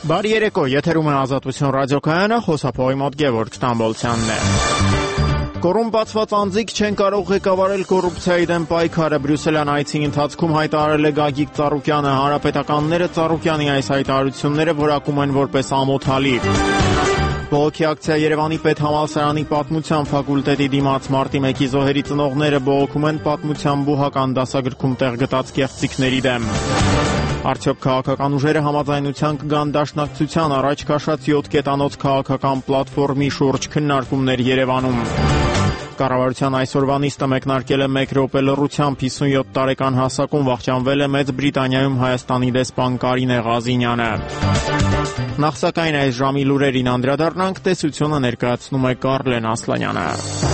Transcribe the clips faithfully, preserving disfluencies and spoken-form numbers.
Բարի երեկո, եթերում է Ազատություն ռադիոկայանը, խոսափողի մոտ Գևորգ Ստամբոլցյանն է։ Կոռումպացված անձիկ չեն կարող ղեկավարել կոռուպցիայի դեմ պայքարը։ Բրյուսելյան այցի ընթացքում հայտարարել է Գագիկ Ծառուկյանը։ Հանրապետականները Ծառուկյանի այս հայտարարությունները որակում են որպես ամոթալի։ Բողոքի ակցիա Երևանի պետհամալսարանի պատմության ֆակուլտետի դիմաց մարտի մեկի զոհերի ծնողները բողոքում են պատմության բուհական դասագրքում տեղ գտած կեղծիքների դեմ։ Արդյոք քաղաքական ուժերը համաձայնության կգան դաշնակցության առաջ քաշած յոթ կետանոց քաղաքական պլատֆորմի շուրջ քննարկումներ Երևանում։ Կառավարության այսօրվա նիստը մեկնարկել է մեկ րոպե լռությամբ։ հիսունյոթ տարեկան հասակում վախճանվել է Մեծ Բրիտանիայում Հայաստանի դեսպան Կարինե Ղազինյանը։ Նախ սակայն այս ժամի լուրերին անդրադառնանք, տեսությունը ներկայացնում է Կարլեն Ասլանյանը։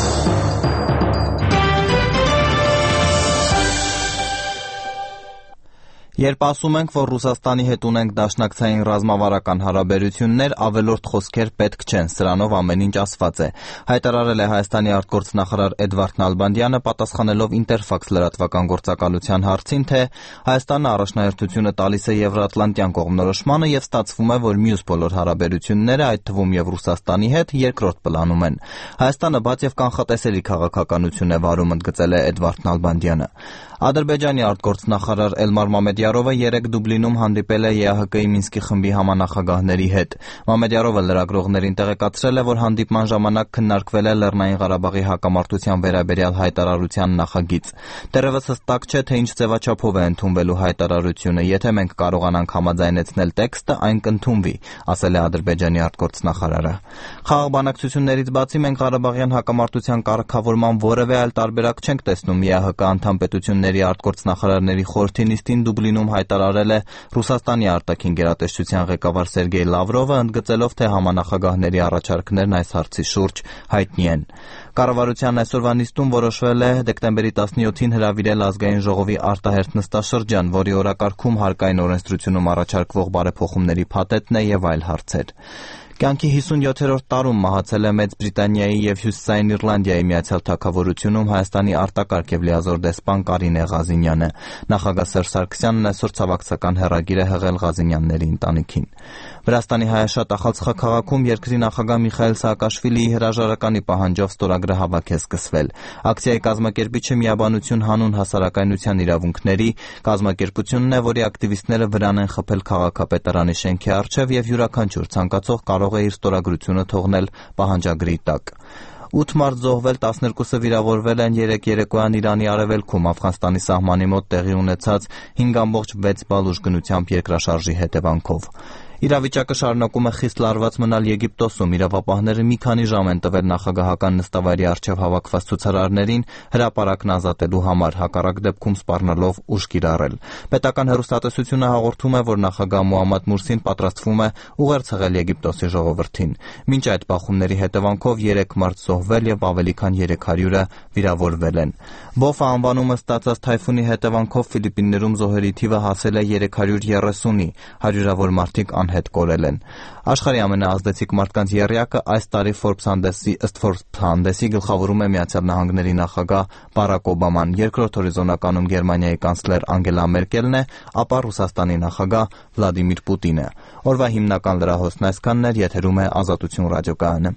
Երբ ասում ենք, որ Ռուսաստանի հետ ունենք դաշնակցային ռազմավարական հարաբերություններ, ավելորդ խոսքեր պետք չեն, սրանով ամեն ինչ ասված է։ Հայտարարել է Հայաստանի արտգործնախարար Էդվարդ Նալբանդյանը, պատասխանելով Ինտերֆաքս լրատվական գործակալության հարցին, թե Հայաստանը առաջնահերթությունը տալիս է Եվրոատլանտյան կողմնորոշմանը եւ ստացվում է, որ մյուս բոլոր հարաբերությունները, այդ թվում եւ Ռուսաստանի հետ, երկրորդ պլանում են։ Հայաստանը բաց եւ կանխատեսելի քաղաքականություն է վարում, ընդգծել է Էդվարդ Նալբանդյանը։ Ադրբեջանի արտգործնախարար Էլմար Մամեդյարովը երեկ Դուբլինում հանդիպել է ԵԱՀԿ-ի Մինսկի խմբի համանախագահների հետ։ Մամեդյարովը լրագրողներին տեղեկացրել է, որ հանդիպման ժամանակ քննարկվել է Լեռնային Ղարաբաղի հակամարտության վերաբերյալ հայտարարության նախագիծ։ Դեռևս հստակ չէ, թե ինչ ձևաչափով է ընդունվելու հայտարարությունը։ Եթե մենք կարողանանք համաձայնեցնել տեքստը, այն կընդունվի, ասել է Ադրբեջանի արտգործնախարարը։ Խաղաղ բանակցություններից բացի մենք Ղարաբաղյան հակամարտության կարգավորման որևէ այլ տարբերակ չենք տեսնում, ԵԱՀԿ անդամ պետությունների արտգործնախարարների խորհրդի նիստին Դուբլինում հայտարարել է Ռուսաստանի արտաքին գերատեսչության ղեկավար Սերգեյ Լավրովը, ընդգծելով, թե համանախագահների առաջարկներն այս հարցի շուրջ հայտնի են։ Կառավարության այսօրվա նիստում որոշվել է դեկտեմբերի տասնյոթին հրավիրել ազգային ժողովի արտահերթ նստաշրջան, որի օրակարգում հարկային օրենսդրությունում առաջարկվող բարեփոխումների փաթեթն է եւ այլ հարցեր։ Կյանքի հիսունյոթերորդ տարում մահացել է Մեծ Բրիտանիայի եւ Հյուսիսային Իռլանդիայի Միացյալ Թագավորությունում Հայաստանի արտակարգ եւ լիազոր դեսպան Կարինե Ղազինյանը։ Նախագահ Սերժ Սարգսյանն այսօր ցավակցական հեռագիր է հղել Ղազինյանների ընտանիքին։ Վրաստանի Հայաշատ Ախալցխա քաղաքում երկրի նախագահ Միխայիլ Սաակաշվիլիի հրաժարականի պահանջով ստորագրահավաք է սկսվել։ Ակցիայի կազմակերպիչը Միաբանություն հանուն հասարակայնության իրավունքների կազմակերպությունն է, որի ակտիվիստները վրան են խփել քաղաքապետարանի շենքի առջև եւ յուրաքանչյուր ցանկացող կարող է իր ստորագրությունը թողնել պահանջագրի տակ։ ութ մարդ զոհվել, տասներկուսը վիրավորվել են երեկ երեկոյան Իրանի արևելքում Աֆղանստանի սահմանի մոտ տեղի ունեցած հինգ կόμma վեց բալ ուժգնությամբ երկրաշարժի հետևանքով։ Իրավիճակը շարունակում է խիստ լարված մնալ Եգիպտոսում։ Իրավապահները մի քանի ժամ են տվել նախագահական նստավայրի առջև հավաքված ցուցարարներին հրապարակն ազատելու համար, հակառակ դեպքում սպառնալով ուժ կիրառել։ Պետական հեռուստատեսությունը հաղորդում է, որ նախագահ Մոհամմադ Մուրսին պատրաստվում է ուղերձ հղել Եգիպտոսի ժողովրդին։ Մինչ այդ բախումների հետևանքով երեք մարդ զոհվել եւ ավելի քան երեք հարյուրը վիրավորվել են։ Բոֆա անվանումը ստացած թայֆունի հետևանքով Ֆիլիպիններում զոհերի թիվը հասել է երեք հարյուր երեսունի, հարյուրավոր մարդիկ հետ կորել են։ Աշխարհի ամենաազդեցիկ մարդկանց եռյակը այս տարի Forbes հանդեսի ըստ Forbes հանդեսի գլխավորում է Միացյալ Նահանգների նախագահ Բարակ Օբաման, երկրորդ հորիզոնականում Գերմանիայի կանցլեր Անգելա Մերկելն է, ապա Ռուսաստանի նախագահ Վլադիմիր Պուտինը։ Օրվա հիմնական լրահոսն այսքանն էր, եթերում է Ազատություն ռադիոկայանը։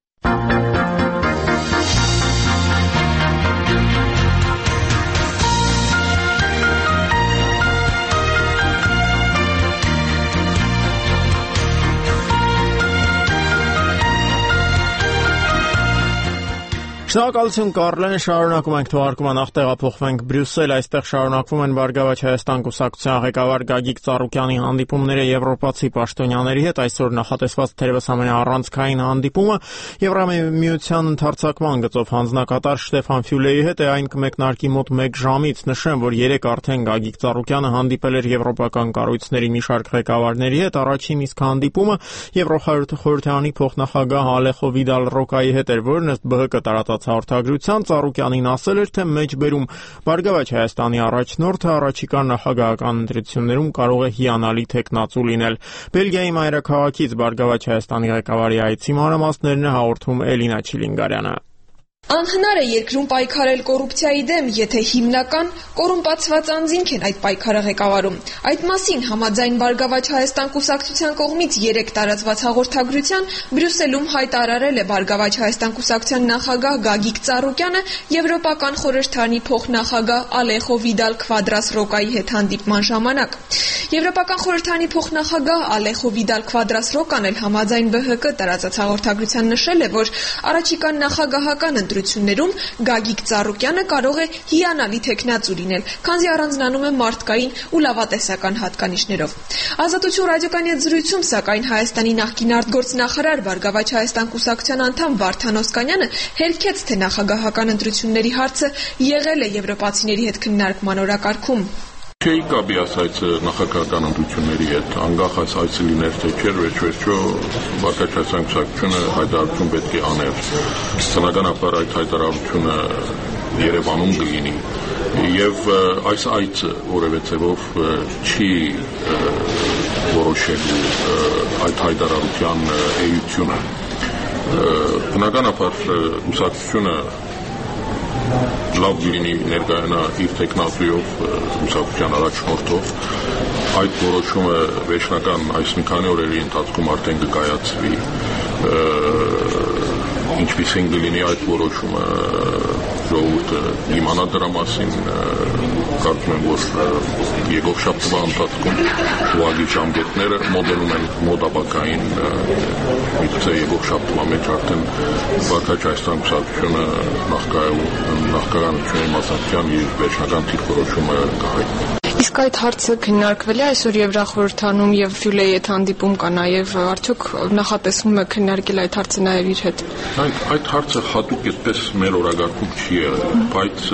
Շնորհակալություն Կարլենը, շարունակում ենք թողարկումը, նախ տեղափոխվենք Բրյուսել, այստեղ շարունակվում են Բարգավաճ Հայաստան կուսակցության ղեկավար Գագիկ Ծառուկյանի հանդիպումները եվրոպացի պաշտոնյաների հետ, այսօր նախատեսված թերևս ամենաառանցքային հանդիպումը Եվրամիության ընդարձակման գծով հանձնակատար Շտեֆան Ֆյուլեի հետ է, այն կմեկնարկի մոտ մեկ ժամից։ Նշեմ, որ երեկ արդեն Գագիկ Ծառուկյանը հանդիպել էր եվրոպական կառույցների մի շարք ղեկավարների հետ, առաջին իսկ հանդիպումը Եվրոխորհրդարանի փոխնախագահ Ալեխո Վիդալ Ռոկայի հետ էր, որն ըստ ԲՀԿ տարածած հաղորդագրության Ծառուկյանին ասել էր, թե մեջբերում Բարգավաճ Հայաստանի առաջնորդը առաջիկա նախագահական ընտրություններում կարող է հիանալի թեկնածու լինել։ Բելգիայի մայրաքաղաքից Բարգավաճ Հայաստանի ղեկավարի այցի մանրամասներն է հաղորդում Էլինա Չիլինգարյանը։ Անհնար է երկրում պայքարել կոռուպցիայի դեմ, եթե հիմնական կոռումպացված անձինք են այդ պայքարը ղեկավարում։ Այդ մասին համաձայն Բարգավաճ Հայաստան կուսակցության կողմից երեկ տարածված հաղորդագրության Բրյուսելում հայտարարել է Բարգավաճ Հայաստան կուսակցության նախագահ Գագիկ Ծառուկյանը Եվրոպական խորհրդարանի փոխնախագահ Ալեխո Վիդալ Քվադրաս Ռոկայի հետ հանդիպման ժամանակ։ Եվրոպական խորհրդարանի փոխնախագահ Ալեխո Վիդալ Քվադրաս Ռոկան էլ համաձայն Բ Հ Կ տարածած հաղորդագրության նշել է, որ առաջիկան նախագահական ընտրություններում Գագիկ Ծառուկյանը կարող է հիանալի թեկնածու լինել, քանզի առանձնանում է մարդկային ու լավատեսական հատկանիշներով։ Ազատություն ռադիոկայանի հետ զրույցում, սակայն Հայաստանի նախկին արտգործնախարար Բարգավաճ Հայաստան կուսակցության անդամ Վարդան Օսկանյանը հերքեց, թե նախագահական ընտրությունների հարցը եղել է եվրոպացիների հետ քննարկման օրակարգում։ Չէի կապի ասայց նախագահական ընտրությունների հետ, անկախ այս այցը լիներ թե չէր, վերջ-վերջո Բարգավաճ Հայաստան կուսակցությունը հայտարարություն պետք է աներ։ Բնականաբար այդ հայտարարությունը Երևանում կլինի եւ այս այցը որևէ ձևով չի որոշելու այդ հայտարարության էությունը։ Բնականաբար կուսակցությունը լավ լինի ներկայանա իր տեխնատույով ուսապության առաջնորդով այդ որոշումը վերջնական այս մի քանի օրերի ընթացքում արդեն կկայացվի ինչպիսին կլինի այդ որոշումը ժողովուրդը իմանա դրա մասին կարծում եմ որ եկող շաբթվա ընթացքում ուղղակի ժամկետները մոդելում են մոդաբակային միգուցե եկող շաբթվա մեջ արդեն Բարգավաճ Հայաստան կուսակցությունը նախագահության մասնակցության իր վերջնական դիրքորոշումը կհայտնի։ Իսկ այդ հարցը քննարկվել է այսօր Եվրախորհրդանում եւ Ֆյուլեի հետ հանդիպում կա նաեւ արդյոք նախատեսվում է քննարկել այդ հարցը նաեւ իր հետ։ Այդ այդ հարցը հատուկ այդպես մեր օրակարգում չի եղել, բայց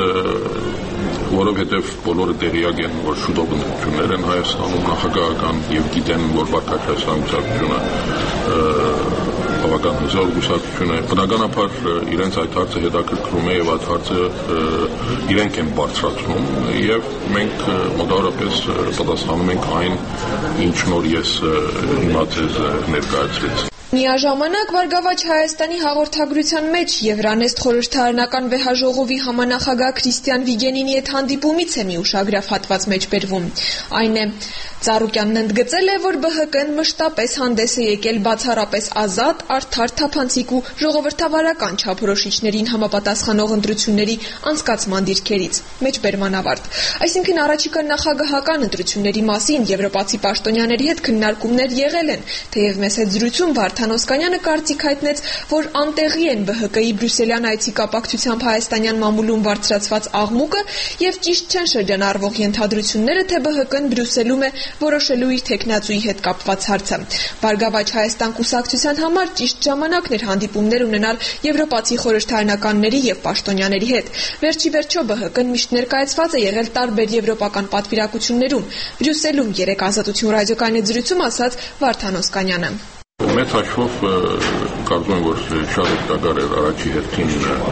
որովհետեւ բոլորը տեղյակ են, որ շուտով ընտրություններ են Հայաստանում նախագահական եւ գիտեն, որ Բարգավաճ Հայաստան կուսակցությունը բավական հզոր կուսակցություն է, բնականաբար իրենց այդ հարցը հետաքրքրում է եւ այդ հարցը իրենք են բարձրացնում եւ մենք մոտավորապես պատասխանում ենք այն, ինչ նոր ես հիմա ձեզ ներկայացրեցի։ Միաժամանակ Բարգավաճ Հայաստանի հաղորդագրության մեջ Եվրանեստ խորհրդարանական վեհաժողովի համանախագահ Քրիստիան Վիգենինի հետ հանդիպումից է մի ուշագրավ հատված մեջբերվում։ Այն է, Ծառուկյանն ընդգծել է, որ Բ Հ Կ-ն մշտապես հանդես է եկել բացառապես ազատ, արդար, թափանցիկ ու ժողովրդավարական չափորոշիչներին համապատասխանող ընտրությունների անցկացման դիրքերից։ Մեջբերման ավարտ։ Այսինքն առաջիկա նախագահական ընտրությունների մասին եվրոպացի պաշտոնյաների հետ քննարկումներ եղել են, թեև մեզ հետ զրույցում Վարդան Օսկանյանը կարծիք հայտնեց, որ անտեղի են Բ Հ Կ-ի Բրյուսելյան այցի կապակցությամբ հայաստանյան մամուլում բարձրացված աղմուկը եւ ճիշտ չեն շրջանառվող ենթադրությունները, թե Բ Հ Կ-ն Բրյուսելում է որոշելու իր տեխնացուի հետ կապված հարցը։ Բարգավաճ Հայաստան կուսակցության համար ճիշտ ժամանակն էր հանդիպումներ ունենալ եվրոպացի խորհրդարանականների եւ պաշտոնյաների հետ։ Վերջի վերջո Բ Հ Կ-ն միշտ ներկայացված է եղել տարբեր եվրոպական պատվիրակություններում։ Բրյուսելում երեկ Ազատություն ռադիոկայանի զրույցում ասաց Վարդան Օսկանյանը։ Մեծ հաշվով կարծում եմ, որ շատ օգտակար էր առաջի հերթին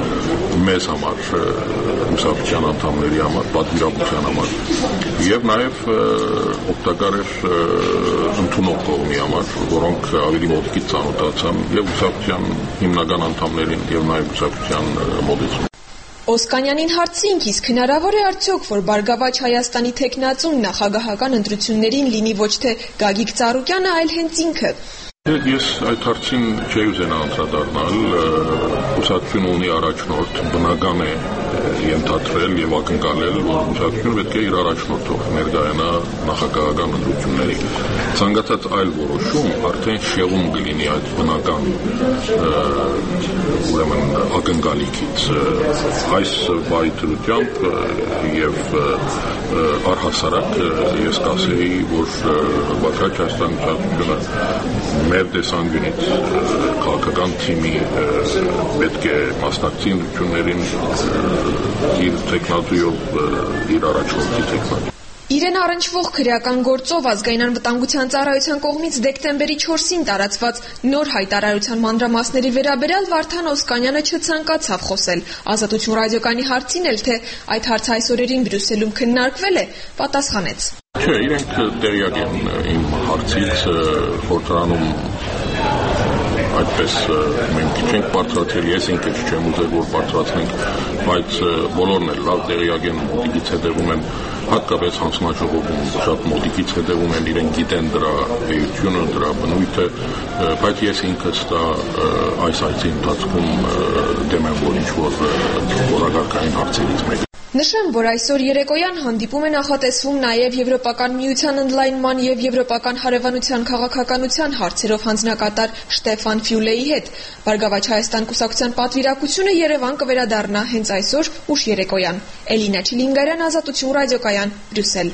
մեզ համար, կուսակցության անդամների համար, պատվիրակության համար եւ նաեւ օգտակար էր ընդունող կողմի համար, որոնք ավելի մոտիկից ծանոթացան եւ կուսակցության հիմնական անդամներին եւ նաեւ կուսակցության մոտեցում։ Օսկանյանին հարցինք, իսկ հնարավոր է արդյոք, որ Բարգավաճ Հայաստանի տեխնացուն նախագահական ընտրություններին լինի ոչ թե Գագիկ Ծառուկյանը, այլ հենց ինքը։ Ես այդ հարցին չի ուզենա անդրադառնալ, կուսակցությունը ունի առաջնորդ, բնական է ենթադրել եւ ակնկալել, որ կուսակցությունը պետք է իր առաջնորդով ներկայանա նախագահական ընտրությունների։ Ցանկացած այլ որոշում արդեն շեղում կլինի այդ բնական ուրեմն ակնկալիքից։ Այս բայդրությամբ եւ առհասարակ ես կասեի, որ Բարգավաճ Հայաստան կուսակցությունը մեր տեսանկյունից քաղաքական թիմի պետք է մասնակցի ընտրություններին իր տեխնատույով իր առաջորդի տեխնատու։ Իրեն առնչվող քրեական գործով ազգային անվտանգության ծառայության կողմից դեկտեմբերի չորսին տարածված նոր հայտարարության մանրամասների վերաբերյալ Վարդան Օսկանյանը չցանկացավ խոսել։ Ազատություն ռադիոկայանի հարցին էլ, թե այդ հարցը այս օրերին Բրյուսելում քննարկվել է, պատասխանեց. Չէ, իրենք տեղյակ են իմ հարցից, խորհրդարանում այդպես մենք չենք բարձրացել, ես ինքս չեմ ուզել, որ բարձրացնենք, բայց բոլորն էլ լավ տեղյակ են, մոտիկից հետևում են, հատկապես հանձնաժողովում շատ մոտիկից հետևում են, իրենք գիտեն դրա էությունը, դրա բնույթը, բայց ես ինքս դա այս այցի ընթացքում դեմ եմ, որ ինչ-որ որակարգային հարցերից մեկը։ Նշեմ, որ այսօր երեկոյան հանդիպում է նախատեսվում նաև Եվրոպական միության ընդլայնման և Եվրոպական հարևանության քաղաքականության հարցերով հանձնակատար Շտեֆան Ֆյուլեի հետ։ Բարգավաճ Հայաստան կուսակցության պատվիրակությունը Երևան կվերադառնա հենց այսօր ուշ երեկոյան։ Էլինա Չիլինգարյան, Ազատություն ռադիոկայան, Բրյուսել։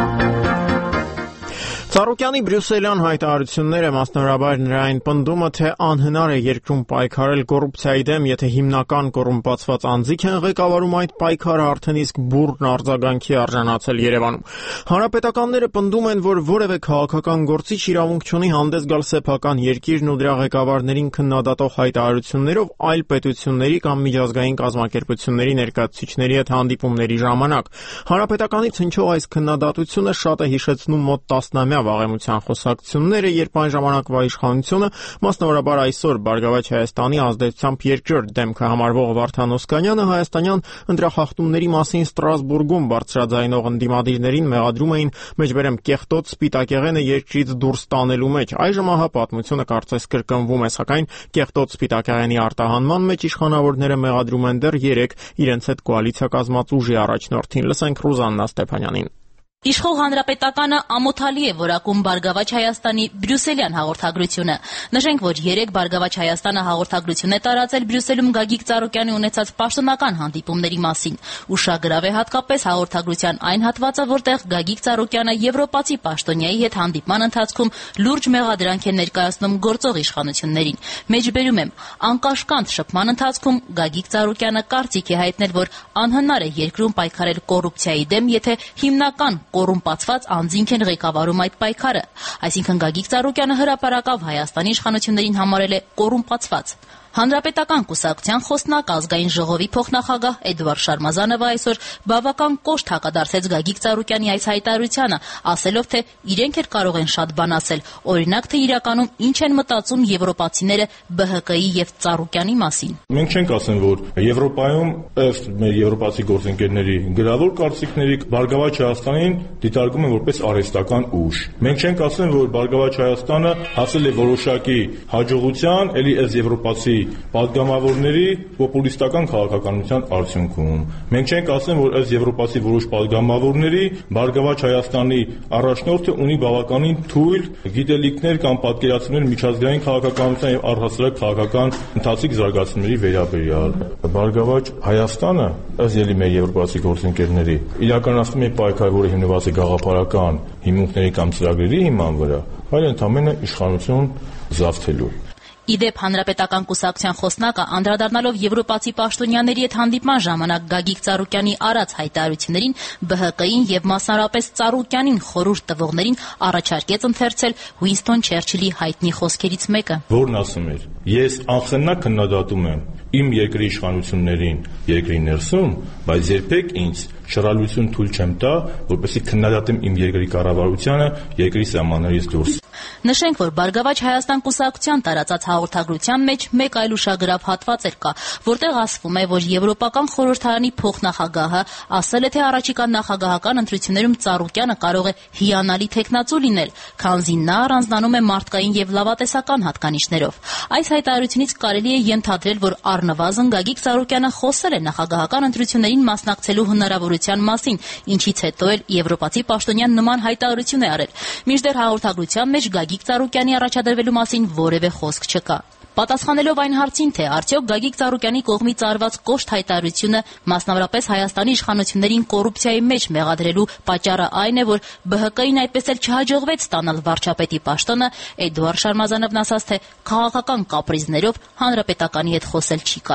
Ծառուկյանի բրյուսելյան հայտարարությունները, մասնավորաբար նրա այն պնդումը, թե անհնար է երկրում պայքարել կոռուպցիայի դեմ, եթե հիմնական կոռումպացված անձիկ են ղեկավարում այդ պայքարը, արդեն իսկ բուռն արձագանքի արժանացել Երևանում։ Հանրապետականները պնդում են, որ որևէ քաղաքական գործիչ իրավունք չունի հանդես գալ սեփական երկիրն ու դրա ղեկավարներին քննադատող հայտարարություններով այլ պետությունների կամ միջազգային կազմակերպությունների ներկայացուցիչների հետ հանդիպումների ժամանակ։ Հանրապետականից հնչող այս քննադատությունը շատ է հիշեցնում մոտ տասնամյա վաղեմության խոսակցությունները, երբ այն ժամանակվա իշխանությունը, մասնավորաբար այսօր Բարգավաճ Հայաստանի ազդեցությամբ երկրորդ դեմքը համարվող Վարդան Օսկանյանը հայաստանյան ընտրախախտումների մասին Ստրասբուրգում բարձրաձայնող ընդդիմադիրներին մեղադրում էին, մեջբերեմ կեղտոտ սպիտակեղենը երկրից դուրս տանելու մեջ։ Այժմ ահա պատմությունը կարծես կրկնվում է, սակայն կեղտոտ սպիտակեղենի արտահանման մեջ իշխանավորները մեղադրում են դեռ երեք իրենց հետ կոալիցիա կազմած ուժի առաջնորդին։ Լսենք Ռուզաննա Ստեփանյանին։ Իշխող հանրապետականը ամոթալի է որակում Բարգավաճ Հայաստանի բրյուսելյան հաղորդագրությունը։ Նշենք, որ երեք Բարգավաճ Հայաստանը հաղորդագրություն է տարածել Բրյուսելում Գագիկ Ծառուկյանի ունեցած պաշտոնական հանդիպումների մասին։ Ուշագրավ է հատկապես հաղորդագրության այն հատվածը, որտեղ Գագիկ Ծառուկյանը եվրոպացի պաշտոնյայի հետ հանդիպման ընթացքում լուրջ մեղադրանք է ներկայացնում գործող իշխանություններին։ Մեջբերում եմ, անկաշկանդ շփման ընթացքում Գագիկ Ծառուկյանը կարծիք է հայտնել, որ անհնար է երկրում պայքարել կոռուպցիայի դեմ, եթե հիմնական կոռումպացված անձինք են ղեկավարում այդ պայքարը։ Այսինքն Գագիկ Ծառուկյանը հրապարակավ Հայաստանի իշխանություններին համարել է կոռումպացված։ Հանրապետական կուսակցության խոսնակ ազգային ժողովի փոխնախագահ Էդվարդ Շարմազանովը այսօր բավական կոշտ հակադարձեց Գագիկ Ծառուկյանի այս հայտարարությանը, ասելով, թե իրենք էլ կարող են շատ բան ասել, օրինակ, թե իրականում ինչ են մտածում եվրոպացիները B H K-ի եւ Ծառուկյանի մասին։ Մենք չենք ասում, որ Եվրոպայում ըստ մեր եվրոպացի գործընկերների գրավոր կարծիքների Բարգավաճ Հայաստանին դիտարկում են որպես արհեստական ուժ։ Մենք չենք ասում, որ Բարգավաճ Հայաստանը հասել է որոշակի հաջողության, ելի ըստ եվրոպացի պատգամավորների պոպուլիստական քաղաքականության արդյունքում։ Մենք չենք ասում, որ ըստ եվրոպացի որոշ պատգամավորների Բարգավաճ Հայաստանի առաջնորդը ունի բավականին թույլ գիտելիքներ կամ պատկերացումներ միջազգային քաղաքականության եւ առհասարակ քաղաքական ընթացիկ զարգացումների վերաբերյալ։ Բարգավաճ Հայաստանը, ըստ ելի մեր եվրոպացի գործընկերների, իրականացնում է պայքար, որը հիմնված է գաղափարական հիմունքների կամ ծրագրերի հիման վրա, այլ ընդհանրապես իշխանություն զավթելու։ Իդեպ հանրապետական կուսակցության խոսնակը անդրադառնալով եվրոպացի պաշտոնյաների հետ հանդիպման ժամանակ Գագիկ Ծառուկյանի արած հայտարարություններին B H K-ին եւ մասնարարապես Ծառուկյանին խորհուրդ տվողներին առաջարկեց ընթերցել Ուինստոն Չերչիլի հայտնի խոսքերից մեկը, որն ասում էր. «Ես անխննակ քննադատում եմ իմ երկրի իշխանություններին երկրի ներսում, բայց երբեք ինձ շռայլություն թույլ չեմ տա, որպեսզի քննադատեմ իմ երկրի կառավարությանը երկրի սահմաններից դուրս»։ Նշենք, որ Բարգավաճ Հայաստան կուսակցության տարածած հաղորդագրության մեջ մեկ այլ ուշագրավ հատված էր կա, որտեղ ասվում է, որ Եվրոպական խորհրդարանի փոխնախագահը ասել է, թե առաջիկա նախագահական ընտրություններում Ծառուկյանը կարող է հիանալի թեկնածու լինել, քանզի նա առանձնանում է մարդկային եւ լավատեսական հատկանիշներով։ Այս հայտարարությունից կարելի է ենթադրել, որ առնվազն Գագիկ Ծառուկյանը խոսել է նախագահական ընտրություններին մասնակցելու հնարավորության մասին, ինչից հետո էլ եվրոպացի պաշտոնյան նման հայտարարություն է արել։ Մինչդեռ հաղորդագրության մեջ Գագիկ Ծառուկյանի առաջադրվելու մասին որևէ խոսք չկա։ Պատասխանելով այն հարցին, թե արդյոք Գագիկ Ծառուկյանի կողմից արված կոշտ հայտարարությունը մասնավորապես Հայաստանի իշխանություններին կոռուպցիայի մեջ մեղադրելու պատճառը այն է, որ B H K-ին այդպես էլ չհաջողվեց ստանալ վարչապետի պաշտոնը, Էդվարդ Շարմազանովն ասաց, թե քաղաքական կապրիզներով հանրապետականի հետ խոսել չի կարելի։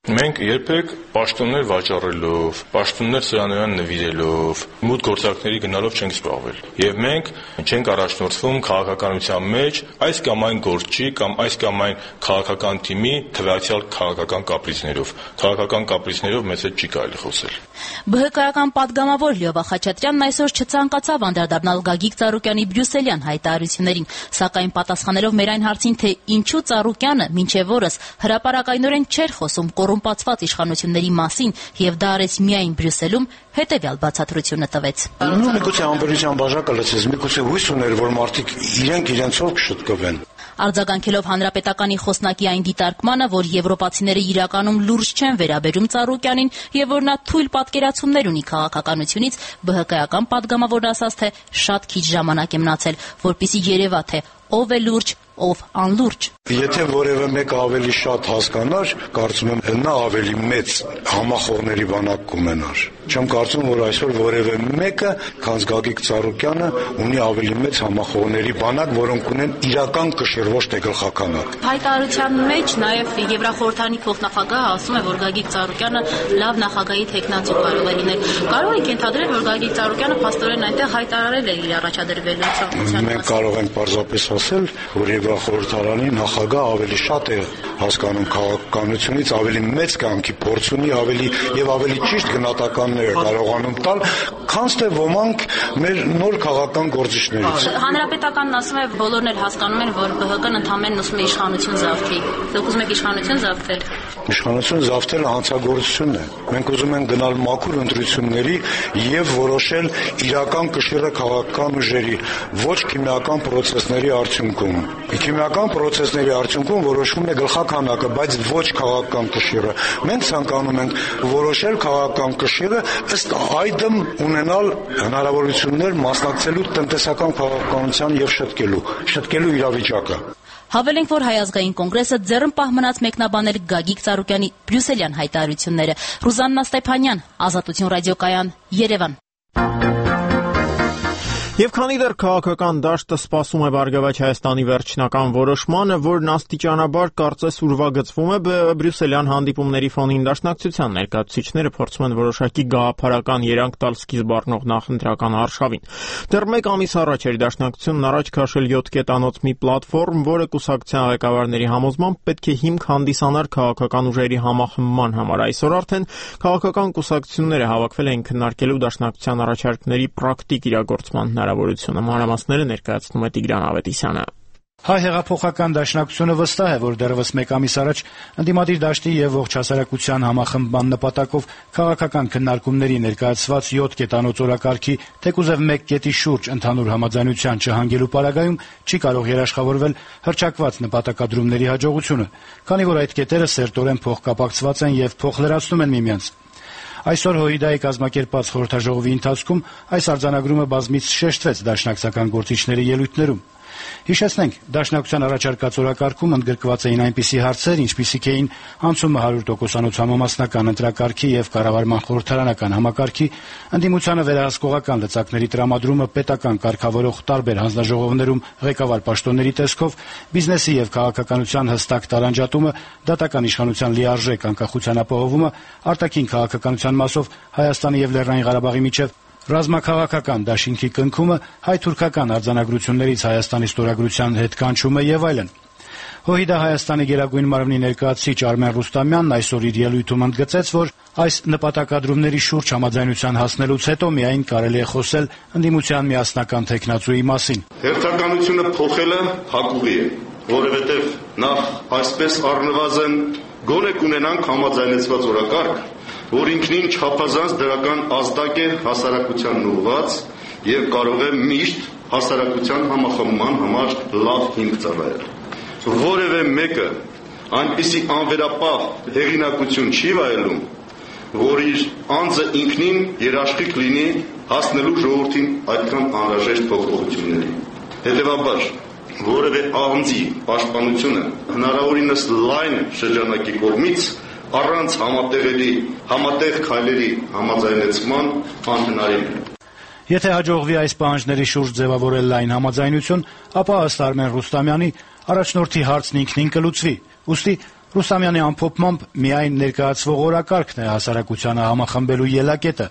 Մենք երբեք պաշտոններ վաճառելով, պաշտոններ սրանոյան նվիրելով, մութ գործարքների գնալով չենք զբաղվել։ Եվ մենք չենք առաջնորդվում քաղաքականության մեջ այս կամ այն գործչի կամ այս կամ այն քաղաքական թիմի թվայցյալ քաղաքական կապրիզներով։ Քաղաքական կապրիզներով մեզ հետ չի կարելի խոսել։ ԲՀԿ-ական պատգամավոր Լյովա Խաչատրյանն այսօր չցանկացավ անդրադառնալ Գագիկ Ծառուկյանի բրյուսելյան հայտարարություններին, սակայն պատասխանելով մեր այն հարցին, թե ինչու Ծառուկյանը մինչև օրս հրապարակայնորեն չէր խոսում կոռումպացված իշխանությունների մասին եւ դա արեց միայն Բրյուսելում, հետեւյալ բացատրությունը տվեց։ Նույն միգուցե անվերության բաժակը լցեց, միգուցե հույս ուներ, որ մարդիկ իրենք իրենցով կշտկվեն։ Արձագանքելով Հանրապետականի խոսնակի այն դիտարկմանը, որ եվրոպացիները իրականում լուրջ չեն վերաբերում Ծառուկյանին եւ որ նա թույլ պատկերացումներ ունի քաղաքականությունից, ԲՀԿ-ական պատգամավորն ասաց, թե շատ քիչ ժամանակ է մնացել, որպեսզի երևա, թե ով է լուրջ, ով անլուրջ։ Եթե որևէ մեկը ավելի շատ հասկանար, կարծում եմ նա ավելի մեծ համախոհների բանակ կունենար։ Չեմ կարծում, որ այսօր որևէ մեկը, քան Գագիկ Ծառուկյանը, ունի ավելի մեծ համախոհների բանակ, որոնք ունեն իրական կշիռ, ոչ թե գլխականակ։ Հայտարարության մեջ նաև Եվրախորհրդանի փոխնախագահը ասում է, որ Գագիկ Ծառուկյանը լավ նախագահի թեկնածու կարող է լինել։ Կարող եք ենթադրել, որ Գագիկ Ծառուկյանը փաստորեն այնտեղ հայտարարել է իր առաջադրվելու ցանկության։ Մենք կարող ենք պարզապես ասել, որ Եվրախորհրդարանի նախագահը ավելի շատ է հասկանում քաղաքականությունից, ավելի մեծ կամքի փորձ ունի, ավելի եւ ավելի ճիշտ գնահատականներ է կարողանում տալ, քան թե ոմանք մեր նոր քաղաքական գործիչներից։ Հանրապետականն ասում է, բոլորն էլ հասկանում են, որ ԲՀԿ-ն ընդհանրապես ուզում է իշխանություն զավթի։ Դուք ուզում եք իշխանություն զավթել։ Իշխանություն զավթելը հանցագործություն է։ Մենք ուզում ենք գնալ մաքուր ընտրությունների եւ որոշել իրական կշիռը քաղաքական ուժերի, ոչ քիմիական պրոցեսների արդյունքում։ Քիմիական պրոցեսների արդյունքում որոշվում է գլխականակը, բայց ոչ քաղաքական կշիռը։ Մենք ցանկանում ենք որոշել քաղաքական կշիռը, ըստ այդմ ունենալ հնարավորություններ մասնակցելու տնտեսական քաղաքականության եւ շտկելու, շտկելու իրավիճակը։ Հավելենք, որ Հայ ազգային կոնգրեսը ձեռնպահ մնաց մեկնաբանել Գագիկ Ծառուկյանի բրյուսելյան հայտարարությունները։ Ռուզաննա Ստեփանյան, Ազատություն ռադիոկայան, Երևան։ Եվ քանի դեռ քաղաքական դաշտը սպասում է Բարգավաճ Հայաստանի վերջնական որոշմանը, որն աստիճանաբար կարծես ուրվագծվում է, բրյուսելյան հանդիպումների ֆոնին դաշնակցության ներկայացուցիչները փորձում են որոշակի գաղափարական երանգ տալ սկիզբ առնող նախընտրական արշավին։ Դեռ մեկ ամիս առաջ էր դաշնակցությունն առաջ քաշել յոթ կետանոց մի պլատֆորմ, որը կուսակցության ղեկավարների համոզմամբ պետք է հիմք հանդիսանար քաղաքական ուժերի համախմբման համար։ Այսօր արդեն քաղաքական կուսակցությունները հավաքվել են քննարկելու դաշնակցության առաջարկների պրակտիկ իրագործման հնարավորությունը։ Մանրամասները ներկայացնում է Տիգրան Ավետիսյանը։ Հայ հեղափոխական դաշնակցությունը վստահ է, որ դեռևս մեկ ամիս առաջ ընդդիմադիր դաշտի եւ ողջ հասարակության համախմբման նպատակով քաղաքական քննարկումների ներկայացված յոթ կետանոց օրակարգի թեկուզեւ մեկ կետի շուրջ ընդհանուր համաձայնության չհանգելու պարագայում չի կարող երաշխավորվել հռչակված նպատակադրումների հաջողությունը, քանի որ այդ կետերը սերտորեն փոխկապակցված են եւ փոխլրացնում են միմյանց։ Այսօր ՀՅԴ-ի կազմակերպած խորհրդաժողովի ընթացքում այս արձանագրումը բազմիցս շեշտվեց դաշնակցական գործիչների ելույթներում։ Հիշեցնենք, դաշնակցության առաջարկած օրակարգում ընդգրկված էին այնպիսի հարցեր, ինչպիսիք էին անցումը հարյուր տոկոսանոց համամասնական ընտրակարգի եւ կառավարման խորհրդարանական համակարգի, ընդդիմությանը վերահսկողական լծակների տրամադրումը պետական կարգավորող տարբեր հանձնաժողովներում ղեկավար պաշտոնների տեսքով, բիզնեսի եւ քաղաքականության հստակ տարանջատումը, դատական իշխանության լիարժեք անկախության ապահովումը, արտաքին քաղաքականության մասով Հայաստանի եւ Լեռնային Ղարաբաղի միջև ռազմաքաղաքական դաշինքի կնքումը, հայ-թուրքական արձանագրություններից Հայաստանի ստորագրության հետ կանչումը եւ այլն։ ՀՅԴ Հայաստանի գերագույն մարմնի ներկայացուցիչ Արմեն Ռուստամյանն այսօր իր ելույթում ընդգծեց, որ այս նպատակադրումների շուրջ համաձայնության հասնելուց հետո միայն կարելի է խոսել ընդդիմության միասնական թեկնածուի մասին։ Հերթականությունը փոխելը հակուղի է, որովհետև նախ այսպես առնվազն գոնե կունենանք համաձայնեցված օրակարգ, որ ինքնին չափազանց դրական ազդակ է հասարակությանն ուղղված եւ կարող է միշտ հասարակության համախմբման համար լավ հիմք ծառայել։ Որևէ մեկը այնպիսի անվերապահ հեղինակություն չի վայելում, որ իր անձը ինքնին երաշխիք լինի հասնելու ժողովրդին այդքան անհրաժեշտ փոփոխությունների։ Հետևաբար, որևէ անձի պաշտպանությունը հնարավորինս լայն շրջանակի կողմից առանց համատեղելի, համատեղ քայլերի համաձայնեցման անհնարին է։ Եթե հաջողվի այս պահանջների շուրջ ձևավորել լայն համաձայնություն, ապա ըստ Արմեն Ռուստամյանի առաջնորդի հարցն ինքնին կլուծվի։ Ուստի Ռուսամյանի ամփոփմամբ միայն ներկայացվող օրակարգն է հասարակությանը համախմբելու ելակետը։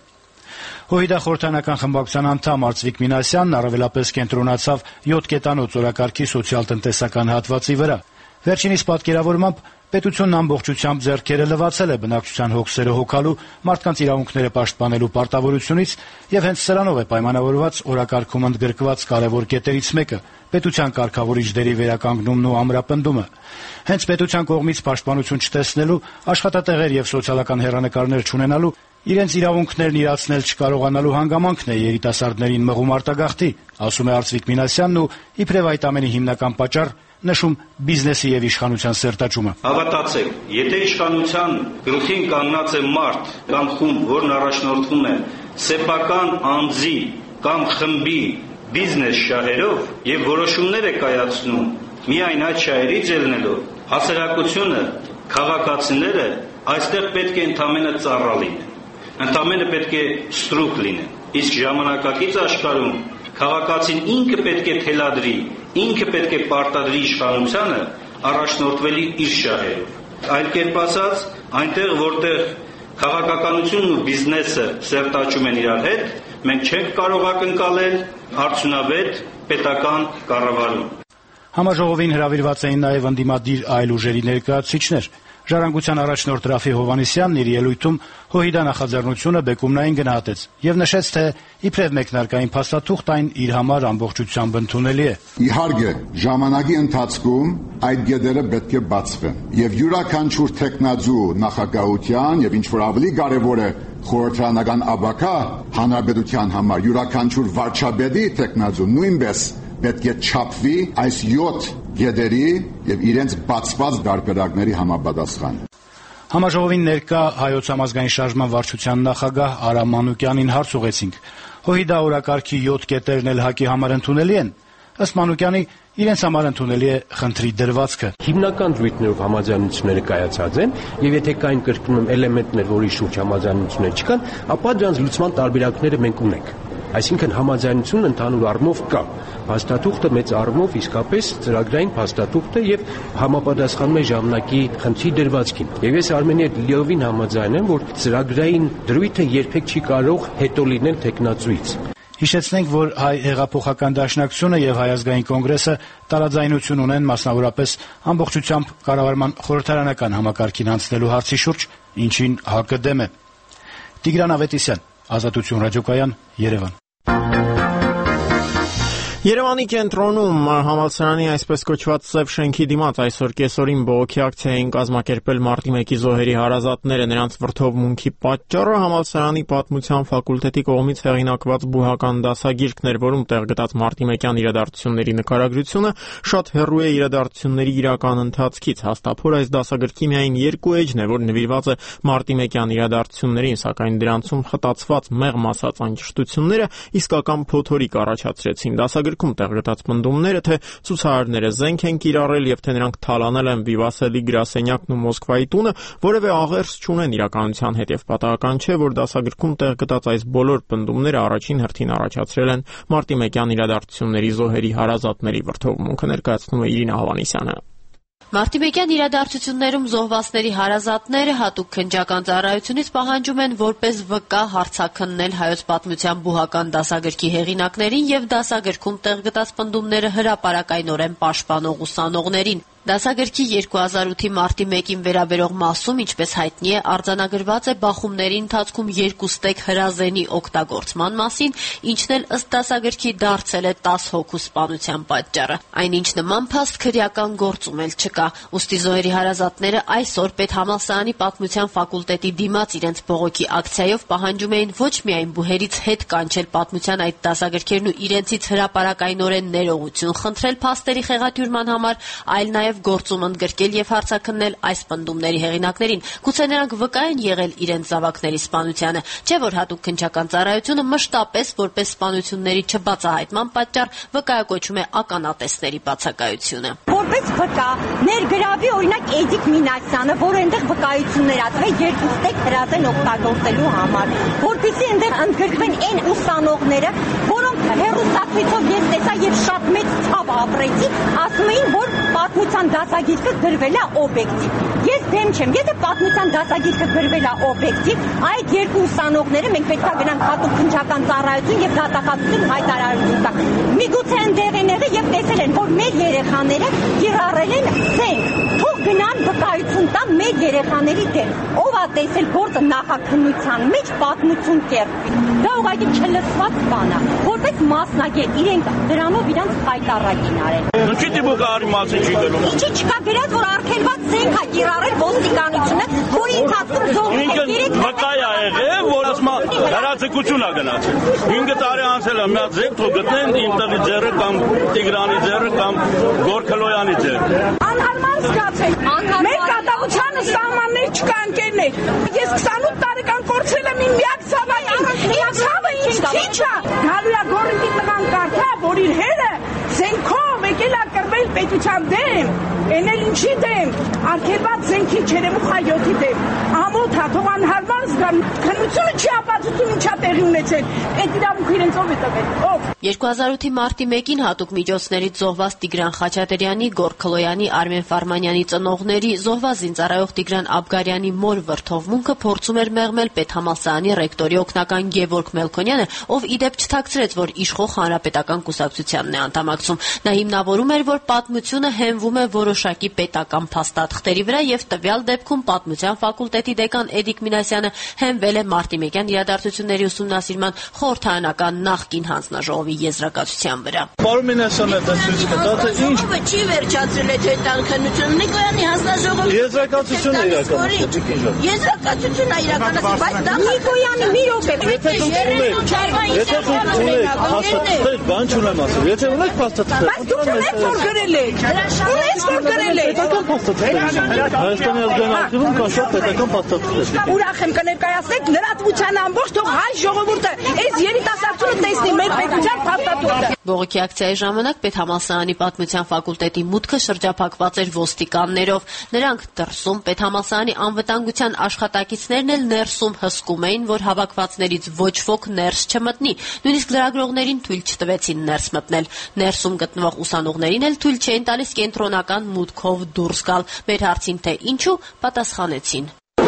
ՀՅԴ խորհրդարանական խմբակցության անդամ Արծվիկ Մինասյանն առավելապես կենտրոնացավ յոթ կետանոց օրակարգի սոցիալ-տնտեսական հատվածի վրա։ Վերջինիս պատկերավորմամբ պետությունն ամբողջությամբ ձեռքերը լվացել է բնակչության հոգսերը հոգալու, մարդկանց իրավունքները պաշտպանելու պարտավորությունից եւ հենց սրանով է պայմանավորված օրակարգում ընդգրկված կարեւոր կետերից մեկը՝ պետության կարգավորիչ դերի վերականգնումն ու ամրապնդումը։ Հենց պետության կողմից պաշտպանություն չտեսնելու, աշխատատեղեր եւ սոցիալական հեռանկարներ չունենալու, իրենց իրավունքներն իրացնել չկարողանալու հանգամանքն է երիտասարդներին մղում արտագաղթի, ասում է Արծվիկ Մինասյանն ու իբրև այդ ամենի հիմնական պատճառ նշում բիզնեսի եւ իշխանության սերտաճումը։ Հավատացեք, եթե իշխանության գլխին կանգնած է մարդ կամ խումբ, որն առաջնորդվում է սեփական անձի կամ խմբի բիզնես շահերով եւ որոշումներ է կայացնում միայն այդ շահերից ելնելով, հասարակությունը, քաղաքացիները այստեղ պետք է ընդամենը ծառա լինեն, ընդամենը պետք է ստրուկ լինեն, իսկ ժամանակակից աշխարհում քաղաքացին ինքը պետք է թելադրի, ինքը պետք է պարտադրի իշխանությանը առաջնորդվելի իր շահերով։ Այլ կերպ ասած, այնտեղ որտեղ քաղաքականությունն ու բիզնեսը սերտաճում են իրար հետ, մենք չենք կարող ակնկալել արդյունավետ պետական կառավարում։ Համաժողովին հրավիրված էին նաև ընդդիմադիր այլ ուժերի ներկայացուցիչներ։ Ժառանգության առաջնորդ Ռաֆի Հովհաննիսյանն իր ելույթում ՀՅԴ նախաձեռնությունը բեկումնային գնահատեց եւ նշեց, թե իբրև մեկնարկային փաստաթուղթ այն իր համար ամբողջությամբ ընդունելի է։ Իհարկե, ժամանակի ընթացքում այդ գետերը պետք է բացվեն եւ յուրաքանչյուր տեխնազու նախագահության եւ ինչ որ ավելի կարեւոր է խորհրդարանական աբակա հանրապետության համար յուրաքանչյուր վարչապետի տեխնազու նույնպես պետք է չափվի այս յոթ գետերի եւ իրենց բացված դարբերակների համապատասխան։ Համաժողովին ներկա Հայոց համազգային շարժման վարչության նախագահ Արամ Մանուկյանին հարց ուղեցինք. ՀՅԴ օրակարգի յոթ կետերն էլ ՀԱԿ-ի համար ընդունելի են։ Ըստ Մանուկյանի, իրենց համար ընդունելի է խնդրի դրվածքը։ Հիմնական դրույթներով համաձայնությունները կայացած են, եւ եթե կային կրկնում էլեմենտներ, որի շուրջ համաձայնություններ չկան, ապա դրանց լուծման տարբերակները մենք ունենք։ Այսինքն համաձայնությունն ընդհանուր առումով կա։ Փաստաթուղթը մեծ առումով իսկապես ծրագրային փաստաթուղթ է եւ համապատասխանում է ժամանակի խնդրի դրվածքին։ Եվ ես Արմենի հետ լիովին համաձայն եմ, որ ծրագրային դրույթը երբեք չի կարող հետո լինել տեխնացուից։ Հիշեցնենք, որ Հայ հեղափոխական դաշնակցությունը եւ Հայ ազգային կոնգրեսը տարաձայնություն ունեն մասնավորապես ամբողջությամբ կառավարման խորհրդարանական համակարգին անցնելու հարցի շուրջ, ինչին ՀԱԿ-ը դեմ է։ Տիգրան Ավետիսյան, Ազատություն ռադիոկայան, Երևան։ Երևանի կենտրոնում համալսարանի այսպես կոչված Սև շենքի դիմաց այսօր կեսօրին բողոքի ակցիա էին կազմակերպել մարտի մեկի զոհերի հարազատները։ Նրանց վրդովմունքի պատճառը համալսարանի պատմության ֆակուլտետի կողմից հեղինակված բուհական դասագիրքն էր, որում տեղ գտած մարտի մեկյան իրադարձությունների նկարագրությունը շատ հեռու է իրադարձությունների իրական ընթացքից։ Հաստափոր այս դասագրքի միայն երկու էջն է, որ նվիրված է մարտի մեկյան իրադարձություններին, սակայն դրանցում խտացված մեղմ ասած անճշտությունները իսկական փոթորիկ առաջացրեցին։ Դասագրքում տեղ գտած պնդումները, թե ցուցարարները զենք են կիրառել եւ թե նրանք թալանել են Վիվասելի գրասենյակն ու Մոսկվայի տունը, որևէ աղերս չունեն իրականության հետ եւ պատահական չէ, որ դասագրքում տեղ գտած այս բոլոր պնդումները առաջին հերթին առաջացրել են մարտի մեկյան իրադարձությունների զոհերի հարազատների վրդովմունքը, ներկայացնում է Իրինա Հովհաննիսյանը։ Մարտի մեկյան իրադարձություններում զոհվածների հարազատները հատուկ քննչական ծառայությունից պահանջում են որպես վկա հարցաքննել հայոց պատմության բուհական դասագրքի հեղինակներին եւ դասագրքում տեղ գտած պնդումները հրապարակայնորեն պաշտպանող ուսանողներին։ Դասագրքի երկու հազար ութի մարտի մեկին վերաբերող մասում, ինչպես հայտնի է, արձանագրված է բախումների ընթացքում երկու ստեկ հրազենի օգտագործման մասին, ինչն էլ ըստ դասագրքի դարձել է տասը հոգու սպանության պատճառը։ Այնինչ նման փաստ քրեական գործում էլ չկա։ Ուստի զոհերի հարազատները այսօր Պետհամալսարանի պատմության ֆակուլտետի դիմաց իրենց բողոքի ակցիայով պահանջում էին ոչ միայն բուհերից հետ կանչել պատմության այդ դասագրքերն ու իրենցից հրապարակայնորեն ներողություն խնդրել փաստերի խեղաթյուրման համար, այլ նաև գործում ընդգրկել եւ հարցաքննել այս պնդումների հեղինակներին։ Գուցե նրանք վկա են եղել իրենց զավակների սպանությանը, չէ՞ որ հատուկ քննչական ծառայությունը մշտապես որպես սպանությունների չբացահայտման պատճառ վկայակոչում է ականատեսների բացակայությունը։ Որպես վկա ներգրավի օրինակ Էդիկ Մինասյանը, որ այնտեղ վկայություններ ածվել երկու ստեկ հրազեն օգտագործելու համար, որպեսզի այնտեղ ընդգրկվեն այն ուսանողները, որոնք հերոստացույցով ես տեսա եւ շատ մեծ ցավ ապրեցի, ասում էին, որ պատմության պատմության դասագիրքը գրվել է օբյեկտիվ։ Ես դեմ չեմ, եթե պատմության դասագիրքը գրվել է օբյեկտիվ, այդ երկու ուսանողները մենք պետք է գնանք հատուկ քննչական ծառայություն եւ դատախազություն հայտարարություն տանք։ Միգուցե ընդեղ են եղել եւ տեսել են, որ մեր երեխաները կիրառել են զենք։ Թող գնան վկայություն տան մեր երեխաների դեմ։ Ով է տեսել գործը նախաքննության մեջ պատմություն կերպի։ Դա ուղղակի չլսված բան է, որպես մասնագետ իրենք դրանով իրանց խայտառակ են արել։ Ինչի՞ դիպուկը արի մասը չի գնում։ Ինչի՞ չկա գրած, որ արգելված զենք է կիրառել ոստիկանությունը, որի ընթացքում զոհվել երեք վկայ է եղել, որ ասма հրաձգություն է գնացել։ հինգ տարի անցել է մի հատ զենք թող գտնեն ինտերի ձեռը կամ Տիգրանի ձեռը կամ Գորքլոյանի ձեռը։ Անհարմար զգացել։ Մեր կատաղությանը սահմաններ չկա ընկերներ։ Ես քսանութ տարեկան կորցրել եմ իմ միակ ցավը։ Իմ ցավը ինձ քիչ է։ Գալու է գորի տղան կարդա, որ իր հերը զենքով եկել է կռվել պետության դեմ։ Էն էլ ինչի դեմ։ Արգելված զենքի Չերեմուխայոթի դեմ։ Ամոթ է, թող անհարմար զգան։ Քննությունը չի ապացուցում ինչա տեղի ունեցել։ Այդ իրավունքը իրենցով է տվել։ Ով։ երկու հազար ութի մարտի մեկին հատուկ միջոցներից զոհված Տիգրան Խաչատրյանի, Գորքլոյանի, Արմեն Ֆարմանյանի ծնողների, զոհված զինծառայող Տիգրան Աբգարյանի մոր վրթովմունքը փորձում էր մեղմել պետհամալսարանի ռեկտորի օգնական Գևորգ Մելքոնյանը, ով ի դեպ չթաքցրեց, որ իշխող հանրապետական կուսակցությանն է անդամակցում։ Նա հիմնավորում էր, որ պատմությունը հենվում է որոշակի պետական փաստաթղթերի վրա եւ տվյալ դեպքում պատմության ֆակուլտետի դեկան Էդիկ Մինասյանը հենվել է մարտիմեկյան իրադարձությունների ուսումնասիրման խորհրդարանական նախկին հանձնաժողովի եզրակացության վրա։ Պարոն Մինասյանը դա ցույց կտա, թե ինչ չի վերջացրել այդ հետաքննությունը Նիկոյանի հանձնաժողովի եզրակացությունը իրականացրել։ Եզրակացությունը իրականացրել, բայց դա Նիկոյանի մի րոպե։ Եթե դուք ունեք փաստաթղթեր, բան չունեմ ասել։ Եթե ունեք փաստաթղթեր, բայց դուք ունեք որ գրել եք։ Ունեք որ գրել եք։ Պետական փաստաթղթեր։ Հայաստանի ազգային արտիվում կա շատ պետական փաստաթղթեր։ Ուրախ եմ կներկայացնեք լրատվության ամբողջ թող հայ ժողովուրդը այս երիտասարդությունը տեսնի մեր պետության փաստաթուղթը։ Բողոքի ակցիայի ժամանակ Պետհամալսարանի պատմության ֆակուլտետի մուտքը շրջափակված էր ոստիկաններով։ Նրանք դրսում Պետհամալսարանի անվտանգության աշխատակիցներն էլ ներսում հսկում էին, որ հավաքվածներից ոչ ոք ներս չմտնի։ Նույնիսկ լրագրողներին թույլ չտվեցին ներս մտնել։ Ներսում գտնվող ուսանողներին էլ թույլ չէին տալիս կենտրոնական մուտքով դուրս գալ։ Մեր հարցին թե ինչու պատասխանեցին։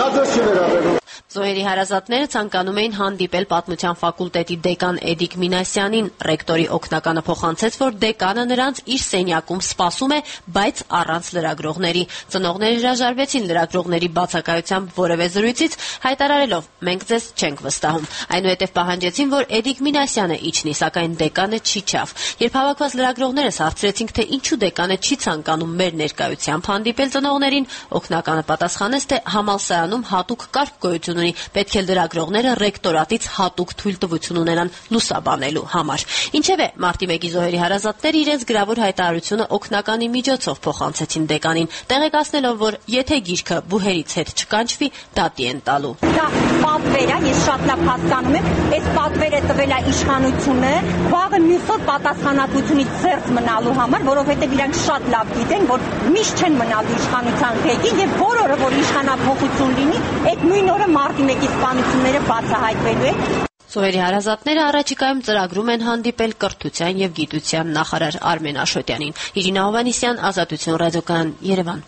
Զոհերի հարազատները ցանկանում էին հանդիպել պատմության ֆակուլտետի դեկան Էդիկ Մինասյանին։ Ռեկտորի օգնականը փոխանցեց, որ դեկանը նրանց իր սենյակում սպասում է, բայց առանց լրագրողների։ Ծնողները հրաժարվեցին լրագրողների բացակայությամբ որևէ զրույցից, հայտարարելով՝ մենք ձեզ չենք վստահում։ Այնուհետև պահանջեցին, որ Էդիկ Մինասյանը իջնի, սակայն դեկանը չիջավ։ Երբ հավաքված լրագրողներս հարցրեցինք, թե ինչու դեկանը չի ցանկանում մեր ներկայությամբ հանդիպել ծնողներին, օգնականը պատասխանեց, թե համալսարանում հատուկ կարգ գոյություն ունի, պետք է լրագրողները ռեկտորատից հատուկ թույլտվություն ունենան լուսաբանելու համար։ Ինչևէ, մարտի մեկի զոհերի հարազատները իրենց գրավոր հայտարարությունը օգնականի միջոցով փոխանցեցին դեկանին, տեղեկացնելով, որ եթե գիրքը բուհերից հետ չկանչվի, դատի են տալու։ Դա պատվեր է, ես շատ լավ հասկանում եմ, այս պատվերը տվել է իշխանությունը, վաղը մյուսով պատասխանատվությունից զերծ մնալու համար, որովհետև իրանք շատ լավ գիտեն, որ միշտ չեն մնալու իշխանության ղեկին եւ որ օրը որ իշխանափոխություն լինի, այդ նույն օրը մարտի մեկի սպանությունները բացահայտվելու են։ Զոհերի հարազատները առաջիկայում ծրագրում են հանդիպել կրթության եւ գիտության նախարար Արմեն Աշոտյանին։ Իրինա Հովհաննիսյան, Ազատություն ռադիոկայան, Երևան։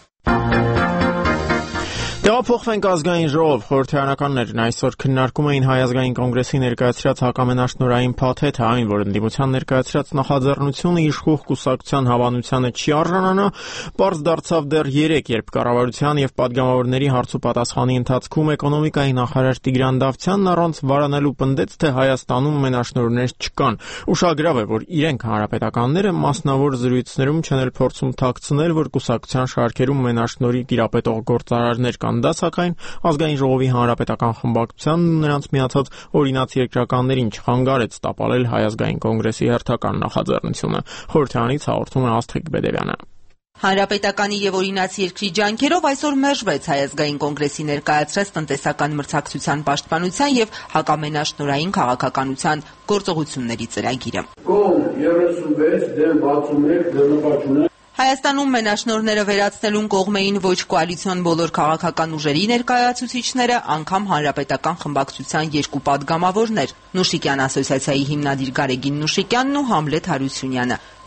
Տեղափոխվենք ազգային ժողով։ Խորհրդարանականներն այսօր քննարկում էին Հայ ազգային կոնգրեսի ներկայացրած հակամենաշնորհային փաթեթը, այն, որ ընդդիմության ներկայացրած նախաձեռնությունը իշխող կուսակցության հավանությանը չի արժանանա, պարզ դարձավ դեռ երեկ, երբ կառավարության եւ падգամավորների հարց ու պատասխանի ընթացքում էկոնոմիկայի նախարար Տիգրան Դավթյանն առանց վարանելու պնդեց, թե Հայաստանում մենաշնորհներ չկան։ Ուշագրավ է, որ իրենք հանրապետականները մասնավոր զրույցներում չեն էլ փորձում թաքցնել, որ կուսակցության շարքերում մենաշնորհի տիրապետող գործարարներ կան։ Դա սակայն ազգային ժողովի հանրապետական խմբակցությանն ու նրանց միացած օրինաց երկրականներին չխանգարեց տապալել Հայ ազգային կոնգրեսի հերթական նախաձեռնությունը։ Խորհրդարանից հաղորդում է Աստղիկ Բեդևյանը։ Հանրապետականի եւ օրինաց երկրի ջանքերով այսօր մերժվեց Հայ ազգային կոնգրեսի ներկայացրած տնտեսական մրցակցության պաշտպանության եւ հակամենաշնորհային քաղաքականության գործողությունների ծրագիրը։ Կողմ երեսունվեց դեմ վաթսունմեկ դրնապաչունը Հայաստանում մենաշնորհները վերացնելուն կողմ էին ոչ կոալիցիոն բոլոր քաղաքական ուժերի ներկայացուցիչները, անգամ հանրապետական խմբակցության երկու падգամավորներ՝ Նուշիկյան ասոցիացիայի հիմնադիր Գարեգին Նուշիկյանն ու Համլետ Հարությունյանը։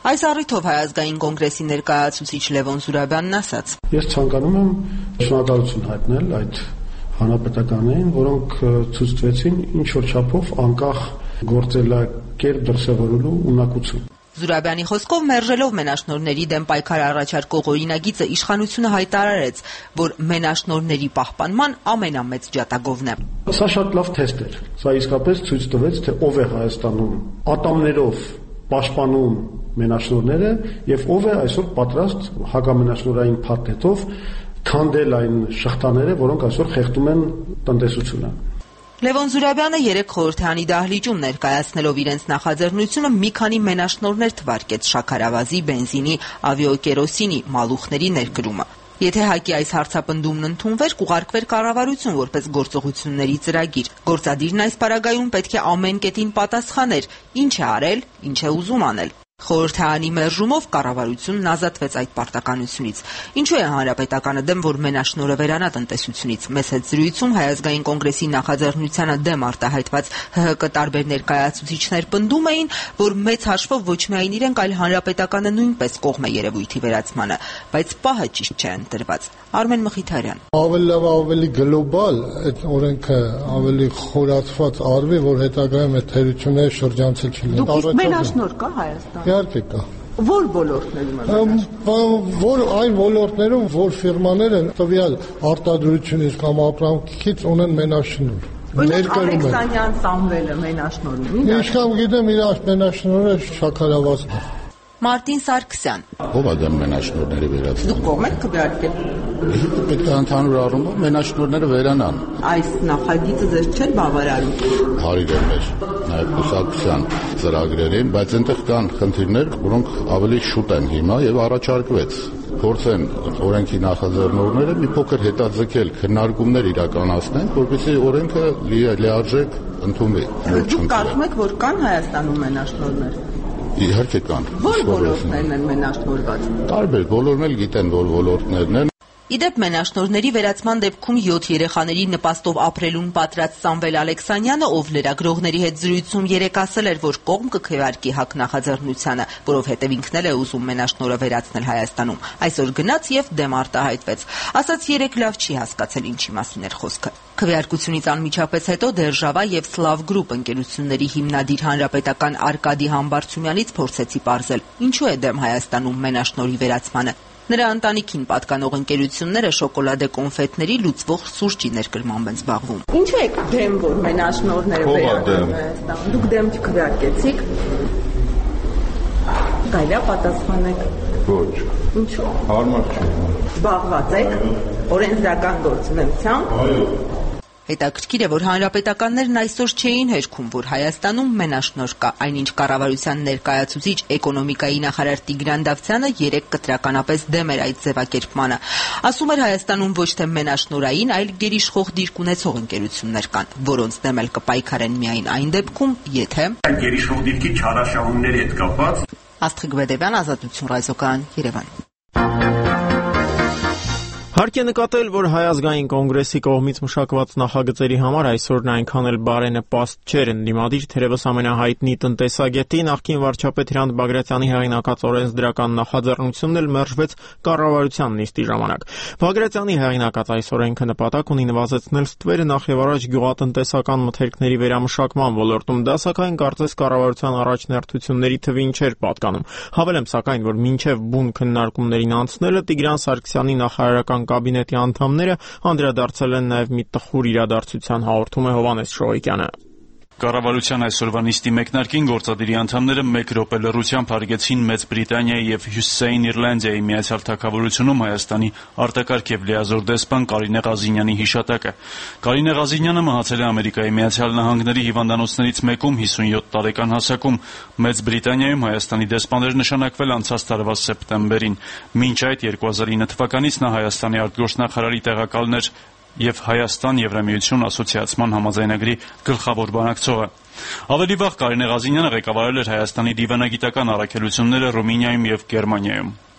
Այս առիթով Հայ ազգային կոնգրեսի ներկայացուցիչ Լևոն Զուրաբյանն ասաց. Ես ցանկանում եմ շնորհակալություն հայտնել այդ հանրապետականներին, որոնք ցույց տվեցին ինչ որ չափով անկախ գործելակերպ դրսևորելու ունակություն։ Զուրաբյանի խոսքով մերժելով մենաշնորհների դեմ պայքար առաջարկող օրինագիծը իշխանությունը հայտարարեց, որ մենաշնորհների պահպանման ամենամեծ ջատագովն է։ Սա շատ լավ թեստ էր։ Սա իսկապես ցույց տվեց, թե ով է Հայաստանում ատամներով պաշտպանում մենաշնորհները եւ ով է այսօր պատրաստ հակամենաշնորհային փաթեթով քանդել այն շղթաները, որոնք այսօր խեղդում են տնտեսությունը։ Լևոն Զուրաբյանը երեք խորհրդարանի դահլիճում ներկայացնելով իրենց նախաձեռնությունը մի քանի մենաշնորհներ թվարկեց շաքարավազի, բենզինի, ավիակերոսինի, մալուխների ներկրումը։ Եթե ՀԱԿ-ի այս հարցապնդումն ընդունվեր, կուղարկվեր կառավարություն որպես գործողությունների ծրագիր։ Գործադիրն այս պարագայում պետք է ամեն կետին պատասխաներ, ինչ է արել, ինչ է ուզում անել։ Խորհրդարանի մերժումով կառավարությունն ազատվեց այդ պարտականությունից։ Ինչու է հանրապետականը դեմ, որ մենաշնորհը վերանա տնտեսությունից։ Մեծ հետ զրույցում Հայ ազգային կոնգրեսի նախաձեռնությանը դեմ արտահայտված ՀՀԿ տարբեր ներկայացուցիչներ պնդում էին, որ մեծ հաշվով ոչ միայն իրենք, այլ հանրապետականը նույնպես կողմ է երևույթի վերացմանը, բայց պահը ճիշտ չէ ընտրված։ Արմեն Մխիթարյան։ Ավելի լավ, ավելի գլոբալ այդ օրենքը ավելի խորացված արվի, որ հետագայում այդ թերությունները շրջանցել չլինեն։ Դուք մենաշնորհ կա Հայաստանում։ Իհարկե կա։ Որ ոլորտներում որ այն ոլորտներում, որ ֆիրմաները տվյալ արտադրությունից կամ ապրանքից ունեն մենաշնորհ։ Ալեքսանյան Սամվելը մենաշնորհում։ Ինչքան գիտեմ, իր մենաշնորհը շաքարավազն է։ Մարտին Սարգսյան։ Ո՞վ է դեմ մենաշնորհների վերացման։ Դուք կողմ եք քվեարկել։ Պետք է ընդհանուր առումով մենաշնորհները վերանան։ Այս նախագիծը ձեզ չէր բավարարում։ Հարիր է մեր նաև կուսակցության ծրագրերին, բայց այնտեղ կան խնդիրներ, որոնք ավելի շուտ են հիմա եւ առաջարկվեց փորձեն օրենքի նախաձեռնողները մի փոքր հետաձգել քննարկումներ իրականացնեն, որպեսզի օրենքը լիարժեք ընդունվի։ Դուք կարծում եք, որ կան Հայաստանում մենաշնորհներ։ Իհարկե կան։ Որ ոլորտներն են մենաշնորհված։ Տարբեր, բոլորն էլ գիտեն, որ ոլորտներն են։ Իդեպ մենաշնորհների վերացման դեպքում յոթ երեխաների նպաստով ապրելուն պատրաստ Սամվել Ալեքսանյանը, ով լրագրողների հետ զրույցում երեկ ասել էր, որ կողմ կքվեարկի ՀԱԿ նախաձեռնությանը, որովհետև ինքն էլ է ուզում մենաշնորհը վերացնել Հայաստանում, այսօր գնաց եւ դեմ արտահայտվեց։ Ասաց երեկ լավ չի հասկացել ինչի մասին էր խոսքը։ Քվեարկությունից անմիջապես հետո Դերժավա եւ Սլավ գրուպ ընկերությունների հիմնադիր հանրապետական Արկադի Համբարձումյանից փորձեցի պարզել, ինչու է դեմ Հայաստանում մենաշնորհի վերացմանը։ Նրա ընտանիքին պատկանող ընկերությունները շոկոլադե կոնֆետների լուծվող սուրճի ներկրմամբ են զբաղվում։ Ինչու եք դեմ, որ մենաշնորհները վերանան Հայաստանում։ Դուք դեմ չքվեարկեցիք։ Կարելի է պատասխանեք։ Ոչ։ Ինչու։ Հարմար չէ։ Զբաղված եք օրենսդրական գործունեությամբ։ Այո։ Հետաքրքիր է, որ հանրապետականներն այսօր չէին հերքում, որ Հայաստանում մենաշնորհ կա, այնինչ կառավարության ներկայացուցիչ էկոնոմիկայի նախարար Տիգրան Դավթյանը երեկ կտրականապես դեմ էր այդ ձևակերպմանը։ Ասում էր Հայաստանում ոչ թե մենաշնորհային, այլ գերիշխող դիրք ունեցող ընկերություններ կան, որոնց դեմ էլ կպայքարեն միայն այն դեպքում, եթե գերիշխող դիրքի չարաշահումների հետ կապված։ Աստղիկ Բեդևյան, Ազատություն ռադիոկայան, Երևան։ Հարկ է նկատել, որ Հայ ազգային կոնգրեսի կողմից մշակված նախագծերի համար այսօրն այնքան էլ բարենպաստ չէր ընդդիմադիր, թերևս ամենահայտնի տնտեսագետի նախկին վարչապետ Հրանտ Բագրատյանի հեղինակած օրենսդրական նախաձեռնությունն էլ մերժվեց կառավարության նիստի ժամանակ։ Բագրատյանի հեղինակած այս օրենքը նպատակ ունի նվազեցնել ստվերը նախ եւ առաջ գյուղատնտեսական մթերքների վերամշակման ոլորտում, դա սակայն կարծես կառավարության առաջնահերթությունների թվին չէր պատկանում։ Հավելեմ սակայն, որ մինչև բուն քննարկումներին անցնելը Տիգրան Սարգսյանի նախարարական կաբինետի անդամները անդրադարձել են նաև մի տխուր իրադարձության, հաղորդում է Հովհաննես Շոյիկյանը։ Կառավարության այսօրվա նիստի մեկնարկին գործադիրի անդամները մեկ րոպե լռությամբ հարգեցին Մեծ Բրիտանիայի եւ Հյուսիսային Իռլանդիայի Միացյալ Թագավորությունում Հայաստանի արտակարգ եւ լիազոր դեսպան Կարինե Ղազինյանի հիշատակը։ Կարինե Ղազինյանը մահացել է Ամերիկայի Միացյալ Նահանգների հիվանդանոցներից մեկում հիսունյոթ տարեկան հասակում։ Մեծ Բրիտանիայում Հայաստանի դեսպան էր նշանակվել անցած տարվա սեպտեմբերին։ Մինչ այդ երկու հազար ինը թվականից նա Հայաստանի արտգործնախարարի տեղակալն էր եւ Հայաստան-Եվրամիություն ասոցիացման համաձայնագրի գլխավոր բանակցողը։ Ավելի վաղ Կարինե Ղազինյանը ղեկավարել էր Հայաստանի դիվանագիտական առաքելությունները Ռումինիայում եւ Գերմանիայում։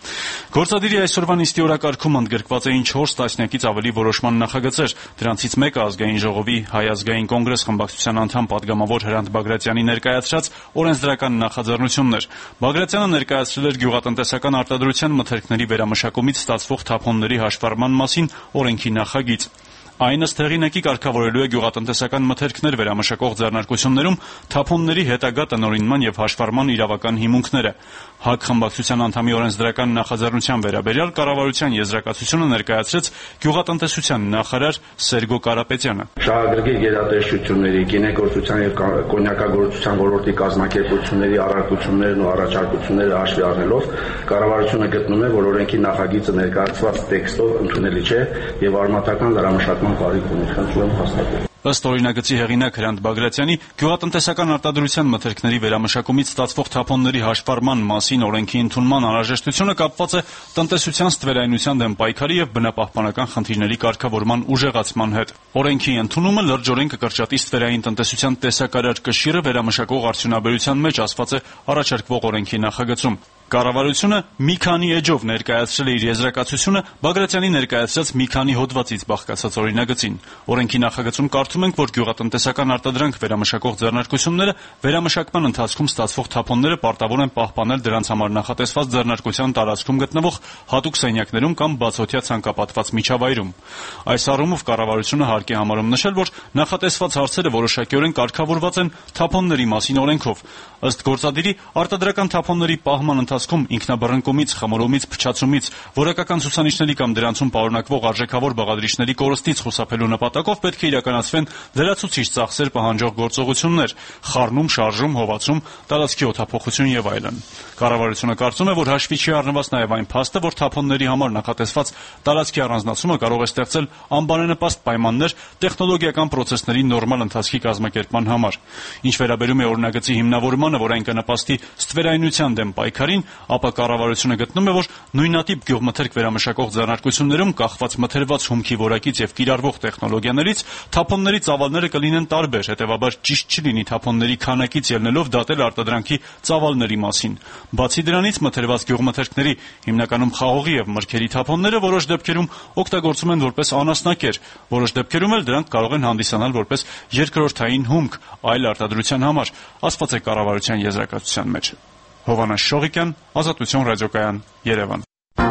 Գործադիրի այսօրվա նիստի օրակարգում ընդգրկված էին չորս տասնյակից ավելի որոշման նախագծեր, դրանցից մեկը ազգային ժողովի Հայ ազգային կոնգրես խմբակցության անդամ պատգամավոր Հրանտ Բագրատյանի ներկայացրած օրենսդրական նախաձեռնությունն էր։ Բագրատյանը ներկայացրել էր գյուղատնտեսական արտադրության մթերքների վերամշակումից ստացվող թափոնների հաշվառման մասին օրենքի նախագիծ։ Այն ըստ հեղինակի կարգավորելու է գյուղատնտեսական մթերքներ վերամշակող ձեռնարկություններում թափոնների հետագա տնօրինման եւ հաշվառման իրավական հիմունքները։ ՀԱԿ խմբակցության անդամի օրենսդրական նախաձեռնության վերաբերյալ կառավարության եզրակացությունը ներկայացրեց գյուղատնտեսության նախարար Սերգո Կարապետյանը։ Շահագրգիռ գերատեսչությունների, գինեգործության եւ կոնյակագործության ոլորտի կազմակերպությունների առարկություններն ու առաջարկությունները հաշվի առնելով կառավարությունը գտնում է, որ օրենքի նախագիծը ներկայացված տեքստով ընդունելի չէ եւ արմատական լրամշակման կարիք ունի։ Խնդրում եմ հաստատել։ Ըստ օրինագծի հեղինակ Հրանտ Բագրատյանի, գյուղատնտեսական արտադրության մթերքների վերամշակումից ստացվող թափոնների հաշվառման մասին օրենքի ընդունման անհրաժեշտությունը կապված է տնտեսության ստվերայնության դեմ պայքարի եւ բնապահպանական խնդիրների կարգավորման ուժեղացման հետ։ Օրենքի ընդունումը լրջորեն կկրճատի ստվերային տնտեսության տեսակարար կշիռը վերամշակող արդյունաբերության մեջ ասված է առաջարկվող օրենքի նախագծում։ Կառավարությունը մի քանի էջով ներկայացրել է իր եզրակացությունը Բագրատյանի ներկայացրած մի քանի հոդվածից բաղկացած օրինագծին։ Օրենքի նախագծում կարդում ենք, որ գյուղատնտեսական արտադրանք վերամշակող ձեռնարկությունները վերամշակման ընթացքում ստացվող թափոնները պարտավոր են պահպանել դրանց համար նախատեսված ձեռնարկության տարածքում գտնվող հատուկ սենյակներում կամ բացօթյա ցանկապատված միջավայրում։ Այս առումով կառավարությունը հարկ է համարում նշել, որ նախատեսված հարցերը որոշակիորեն կարգավորված են թափոնների մասին օրենքով։ Ըստ գործադիրի, արտադրական թափոնների պահման ընթացքում ինքնաբռնկումից, խմորումից, փչացումից, որակական ցուցանիշների կամ դրանցում պարունակվող արժեքավոր բաղադրիչների կորստից խուսափելու նպատակով պետք է իրականացվեն լրացուցիչ ծախսեր պահանջող գործողություններ՝ խառնում, շարժում, հովացում, տարածքի օդափոխություն եւ այլն։ Կառավարությունը կարծում է, որ հաշվի չի առնված նաեւ այն փաստը, որ թափոնների համար նախատեսված տարածքի առանձնացումը կարող է ստեղծել անբարենպաստ պայմաններ տեխնոլոգիական պրոցեսների նորմալ ընթացքի կազմակերպման համար։ Ինչ վերաբերում է օրինագծի հիմնավորմանը, որ այն կնպաստի ստվերայնության դեմ պայքարին, ապա կառավարությունը գտնում է, որ նույնատիպ գյուղմթերք վերամշակող ձեռնարկություններում կախված մթերված հումքի որակից եւ կիրառվող տեխնոլոգիաներից թափոնների ծավալները կլինեն տարբեր, հետեւաբար ճիշտ չի թափոնների քանակից ելնելով դատել արտադրանքի ծավալների մասին։ Բացի դրանից, մթերված գյուղմթերքների, հիմնականում խաղողի եւ մրգերի թափոնները որոշ դեպքերում օգտագործում են որպես անասնակեր, որոշ դեպքերում էլ դրանք կարող են հանդիսանալ որպես երկրորդային հումք այլ արտադրության համար, ասված է կառավարության եզրակացության մեջ։ Հովանես Շողիկյան, Ազատություն ռադիոկայան, Երևան։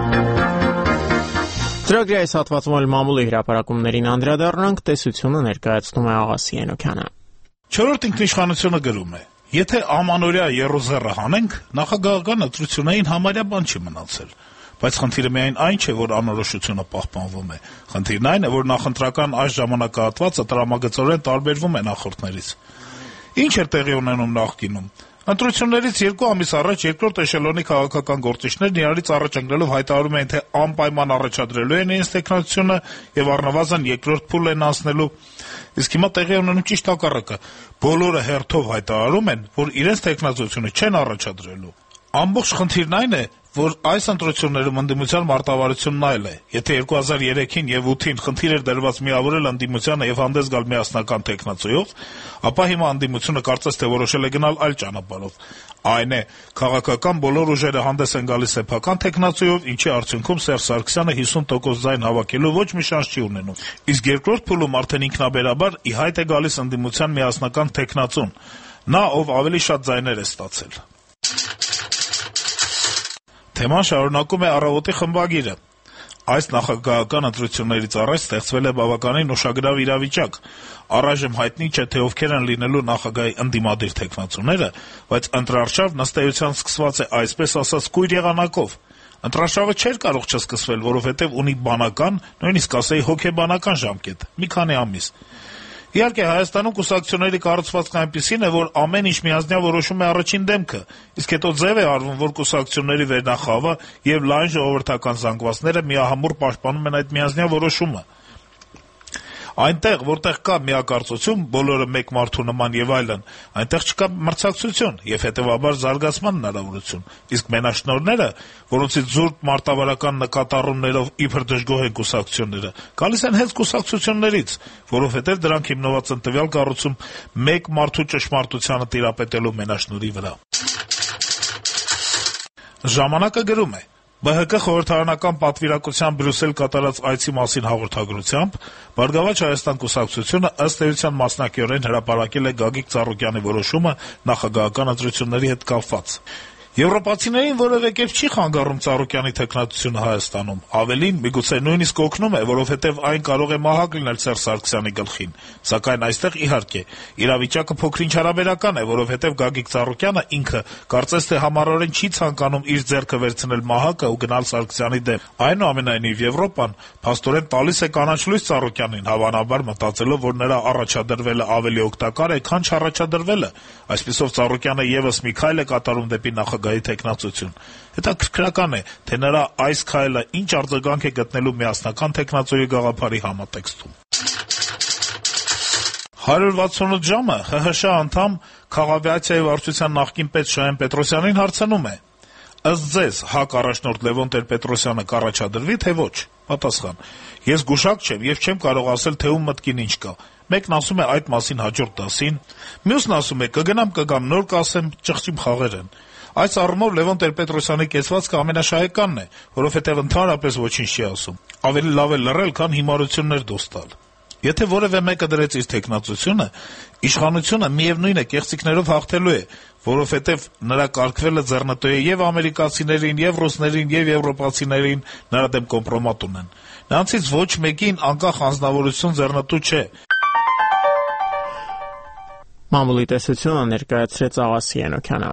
Ծրագրի այս հատվածում էլ մամուլի հրապարակումներին անդրադառնանք, տեսությունը ներկայացնում է Աղասի Ենոքյանը։ Չորրորդ ինքնիշխանությունը գրում է. եթե ամանորյա եռոզեռը հանենք, նախագահական ընտրություններին համարյա բան չի մնացել։ Բայց խնդիրը միայն այն չէ, որ անորոշությունը պահպանվում է։ Խնդիրն այն է, որ նախընտրական այս ժամանակահատվածը տրամագծորեն տարբերվում է նախորդներից։ Ինչ էր տեղի ունենում նախկինում։ Ընտրություններից երկու ամիս առաջ երկրորդ էշելոնի քաղաքական գործիչներն իրարից առաջ ընկնելով հայտարարում էին, թե անպայման առաջադրելու են իրենց տեխնոլոգիությունը եւ առնվազն երկրորդ փուլ են անցնելու։ Իսկ հիմա տեղի ունենում ճիշտ հակառակը։ Բոլորը հերթով հայտարարում են, որ իրենց տեխնոլոգիությունը չեն առաջադրելու։ Ամբողջ խնդիրն այն է, որ այս ընտրություններում ընդդիմության մարտավարությունն այլ է։ Եթե երկու հազար երեքին եւ ութին խնդիր էր դրված միավորել ընդդիմությանը եւ հանդես գալ միասնական տեխնացիով, ապա հիմա ընդդիմությունը կարծես թե որոշել է գնալ այլ ճանապարհով։ Այն է, քաղաքական բոլոր ուժերը հանդես են գալիս սեփական տեխնացիով, ինչի արդյունքում Սերժ Սարգսյանը հիսուն տոկոս ձայն հավաքելու ոչ մի շանս չի ունենում։ Իսկ երկրորդ փուլում արդեն ինքնաբերաբար ի հայտ է գալիս ընդդիմության միասնական տեխնացուն, նա ով ավելի շատ ձայներ է ստացել։ Թեման շարունակում է «Առավոտի» խմբագիրը։ Այս նախագահական ընտրություններից առաջ ստեղծվել է բավականին ուշագրավ իրավիճակ։ Առայժմ հայտնի չէ, թե ովքեր են լինելու նախագահի ընդդիմադիր թեկնածուները, բայց ընտրարշավ ըստ էության սկսված է այսպես ասած կույր եղանակով։ Ընտրարշավը չէր կարող չսկսվել, որովհետև ունի բանական, նույնիսկ ասեի հոգեբանական ժամկետ՝ մի քանի ամիս։ Իհարկե, Հայաստանում կուսակցությունների կառուցվածքն այնպիսին է, որ ամեն ինչ միանձնյա որոշում է առաջին դեմքը, իսկ հետո ձև է արվում, որ կուսակցությունների վերնախավը եւ լայն ժողովրդական զանգվածները միահամուռ պաշտպանում են այդ միանձնյա որոշումը։ Այնտեղ, որտեղ կա միակարծություն, բոլորը մեկ մարդու նման եւ այլն, այնտեղ չկա մրցակցություն եւ հետեւաբար զարգացման հնարավորություն։ Իսկ մենաշնորհները, որոնցից զուրկ մարտավարական նկատառումներով իբր դժգոհ են կուսակցությունները, գալիս են հենց կուսակցություններից, որովհետեւ դրանք հիմնված են տվյալ կառույցում մեկ մարդու ճշմարտությանը տիրապետելու մենաշնորհի վրա։ Ժամանակը գրում է. Бэ Հ Կ խորհրդարանական պատվիրակության Բրյուսել կատարած այցի մասին հաղորդագրությամբ «Բարգավաճ Հայաստան» կուսակցությունը ըստ էության մասնակիորեն հրապարակել է Գագիկ Ծառուկյանի որոշումը նախագահական ընտրությունների հետ կապված։ Եվրոպացիներին որևէ կերպ չի խանգարում Ծառուկյանի թեկնածությունը Հայաստանում, ավելին, միգուցե նույնիսկ օգնում է, որովհետև այն կարող է մահակ լինել Սերժ Սարգսյանի գլխին, սակայն այստեղ, իհարկե, իրավիճակը փոքր-ինչ հարաբերական է, որովհետև Գագիկ Ծառուկյանը ինքը կարծես թե համառորեն չի ցանկանում իր ձեռքը վերցնել մահակը ու գնալ Սարգսյանի դեմ։ Այնուամենայնիվ Եվրոպան փաստորեն տալիս է կանաչ լույս Ծառուկյանին, հավանաբար մտածելով, որ նրա առաջադրվելը ավելի օգտակար է, քան չառաջադրվելը։ Այսպիսով Ծառուկյանը եւս մի քայլ է կատարում դեպի նախագահի թեկնածություն։ Հետաքրքրական է, թե նրա այս քայլը ինչ արձագանք է գտնելու միասնական թեկնածուի գաղափարի համատեքստում։ հարյուր վաթսունութ ժամը Հ Հ Շ անդամ Քաղավիացիայի վարչության նախկին պետ Շահեն Պետրոսյանին հարցնում է. ըստ ձեզ ՀԱԿ առաջնորդ Լևոն Տեր-Պետրոսյանը կառաջադրվի, թե ոչ։ Պատասխան. ես գուշակ չեմ եւ չեմ կարող ասել, թե ում մտքին ինչ կա։ Մեկն ասում է այդ մասին հաջորդ դասին, մյուսն ասում է կգնամ կգամ նոր կասեմ, ճղճիմ խաղեր են։ Այս առումով Լևոն Տեր-Պետրոսյանի կեցվածքը ամենաշահեկանն է, որովհետև ընդհանրապես ոչինչ չի ասում։ Ավելի լավ է լռել, քան հիմարություններ դուրս տալ։ Եթե որևէ մեկը դրեց իր թեկնածությունը, իշխանությունը միևնույն է կեղծիքներով հաղթելու է, որովհետև նրա կարգվելը ձեռնտու է եւ ամերիկացիներին, եւ ռուսներին, եւ եվրոպացիներին նրա դեմ կոմպրոմատ ունեն։ Նրանցից ոչ մեկին անկախ անձնավորություն ձեռնտու չէ։ Մամուլի տեսությունը ներկայացրեց Աղասի Ենոքյանը։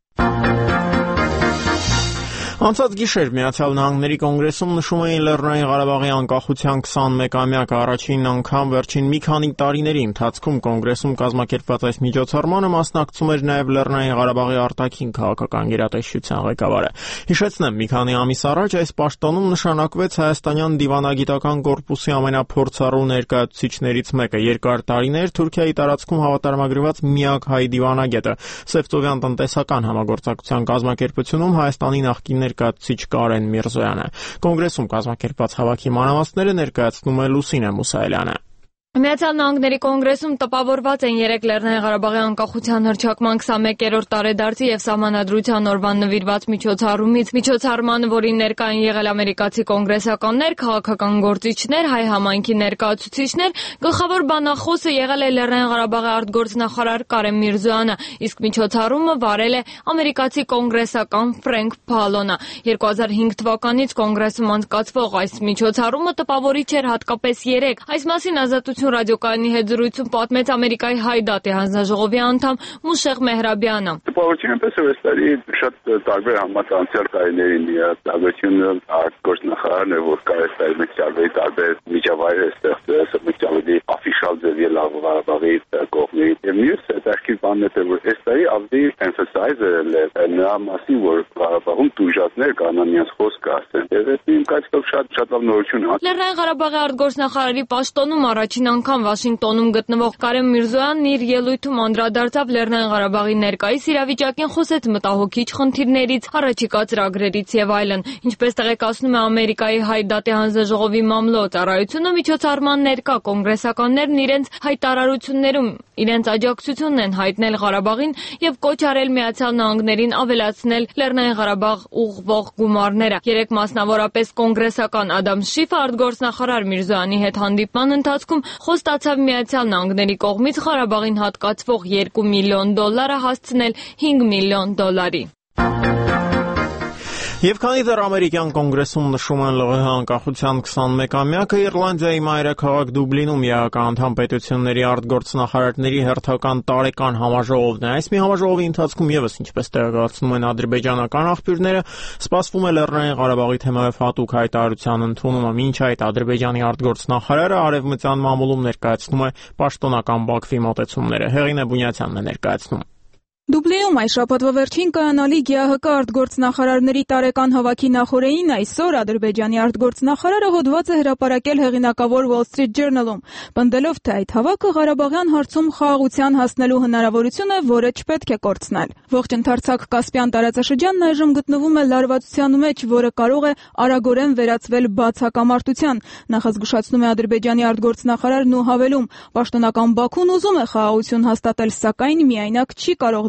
Անցած գիշեր Միացյալ Նահանգների կոնգրեսում նշում էին Լեռնային Ղարաբաղի անկախության քսանմեկամյակը առաջին անգամ վերջին մի քանի տարիների ընթացքում կոնգրեսում կազմակերպված այս միջոցառմանը մասնակցում էր նաև Լեռնային Ղարաբաղի արտաքին քաղաքական գերատեսչության ղեկավարը։ Հիշեցնեմ, մի քանի ամիս առաջ այս պաշտոնում նշանակվեց Հայաստանյան դիվանագիտական կորպուսի ամենափորձառու ներկայացուցիչներից մեկը, երկար տարիներ Թուրքիայի տարածքում հավատարմագրված միակ հայ դիվանագետը, Սևծովյան տնտեսական համագործակցության կազմակերպությունում Հայաստանի նախկին ներկայացուցիչ Կարեն Միրզոյանը։ Կոնգրեսում կազմակերպված հավաքի մանրամասները ներկայացնում է Լուսինե Մուսայելյանը։ Միացյալ Նահանգների կոնգրեսում տպավորված են երեք Լեռնային Ղարաբաղի անկախության հռչակման քսանմեկերորդ տարեդարձի եւ Սահմանադրության օրվան նվիրված միջոցառումից։ Միջոցառմանը, որին ներկա են եղել ամերիկացի կոնգրեսականներ, քաղաքական գործիչներ, հայ համայնքի ներկայացուցիչներ, գլխավոր բանախոսը եղել է Լեռնային Ղարաբաղի արտգործնախարար Կարեն Միրզոյանը, իսկ միջոցառումը վարել է ամերիկացի կոնգրեսական Ֆրենկ Փալոնը։ երկու հազար հինգ թվականից կոնգրեսում անցկացվող այս միջոցառումը տպավորիչ էր հատկապես երեք։ Այս մասին ազատություն ռադիոկայանի հետ զրույցում պատմեց Ամերիկայի Հայ դատի հանձնաժողովի անդամ Մուշեղ Մեհրաբյանը։ Տպավորությունը պես է վստահի շատ տարբեր համացանցյալ տարիներին միացությունը արտգործնախարարն է, որ կարեստայի մեջավերի տարբեր միջավայրեր ստեղծել, մեջավերի աֆիշալ ձևի Լավ Ղարաբաղի կողմից։ Եվ մյուս հետաքրքիր բանն է, որ այս տարի ավելի emphasize-ել է նրա մասին, որ Ղարաբաղում տուժածներ կան անմիանց խոսք ասեն։ Եվ այդ իմ կարծիքով շատ շատ լավ նորություն է։ Լեռնային Ղարաբաղի արտգործնախարարի պաշտոնում առաջին անգամ Վաշինգտոնում գտնվող Կարեն Միրզոյանն իր ելույթում անդրադարձավ Լեռնային Ղարաբաղի ներկայիս իրավիճակին, խոսեց մտահոգիչ խնդիրներից, առաջիկա ծրագրերից եւ այլն։ Ինչպես տեղեկացնում է Ամերիկայի Հայ դատի հանձնաժողովի մամլոյ ծառայությունը, միջոցառման ներկա կոնգրեսականներն իրենց հայտարարություններում իրենց աջակցությունն են հայտնել Ղարաբաղին եւ կոչ արել Միացյալ Նահանգներին ավելացնել Լեռնային Ղարաբաղ ուղղվող գումարները։ Երեք մասնավորապես կոնգրեսական Ադամ Շիֆը արտգործնախարար Միրզոյանի հետ հանդիպման ընթացքում խոստացավ Միացյալ Նահանգների կողմից Ղարաբաղին հատկացվող երկու միլիոն դոլարը հասցնել հինգ միլիոն դոլարի։ Եվ քանի դեռ ամերիկյան կոնգրեսում նշում են ԼՂՀ անկախության քսանմեկամյակը, Իռլանդիայի մայրաքաղաք Դուբլինում ԵԱԿ-անդամ պետությունների արտգործնախարարների հերթական տարեկան համաժողովն է։ Այս մի համաժողովի ընթացքում եւս, ինչպես տեղեկացնում են ադրբեջանական աղբյուրները, սպասվում է Լեռնային Ղարաբաղի թեմայով հատուկ հայտարարության ընդունումը։ Մինչ այդ Ադրբեջանի արտգործնախարարը արևմտյան մամուլում ներկայացնում է պաշտոնական Բաքվի մոտեցումները։ Հեղինե Բունյացյանն է ներկայացնում։ Դուբլինում այս շաբաթվա վերջին կայանալի ԳԱՀԿ արտգործնախարարների տարեկան հավաքի նախօրեին այսօր Ադրբեջանի արտգործնախարարը հոդված է հրապարակել հեղինակավոր Wall Street Journal-ում, պնդելով, թե այդ հավաքը Ղարաբաղյան հարցում խաղաղության հասնելու հնարավորություն է, որը չպետք է կորցնել։ Ողջ ընդարձակ Կասպյան տարածաշրջանն այժմ գտնվում է լարվածության մեջ, որը կարող է արագորեն վերածվել բաց հակամարտության, նախազգուշացնում է Ադրբեջանի արտգործնախարարն ու հավելում. պաշտոնական Բաքուն ուզում է խաղաղություն հաստատել, սակայն միայնակ չի կարող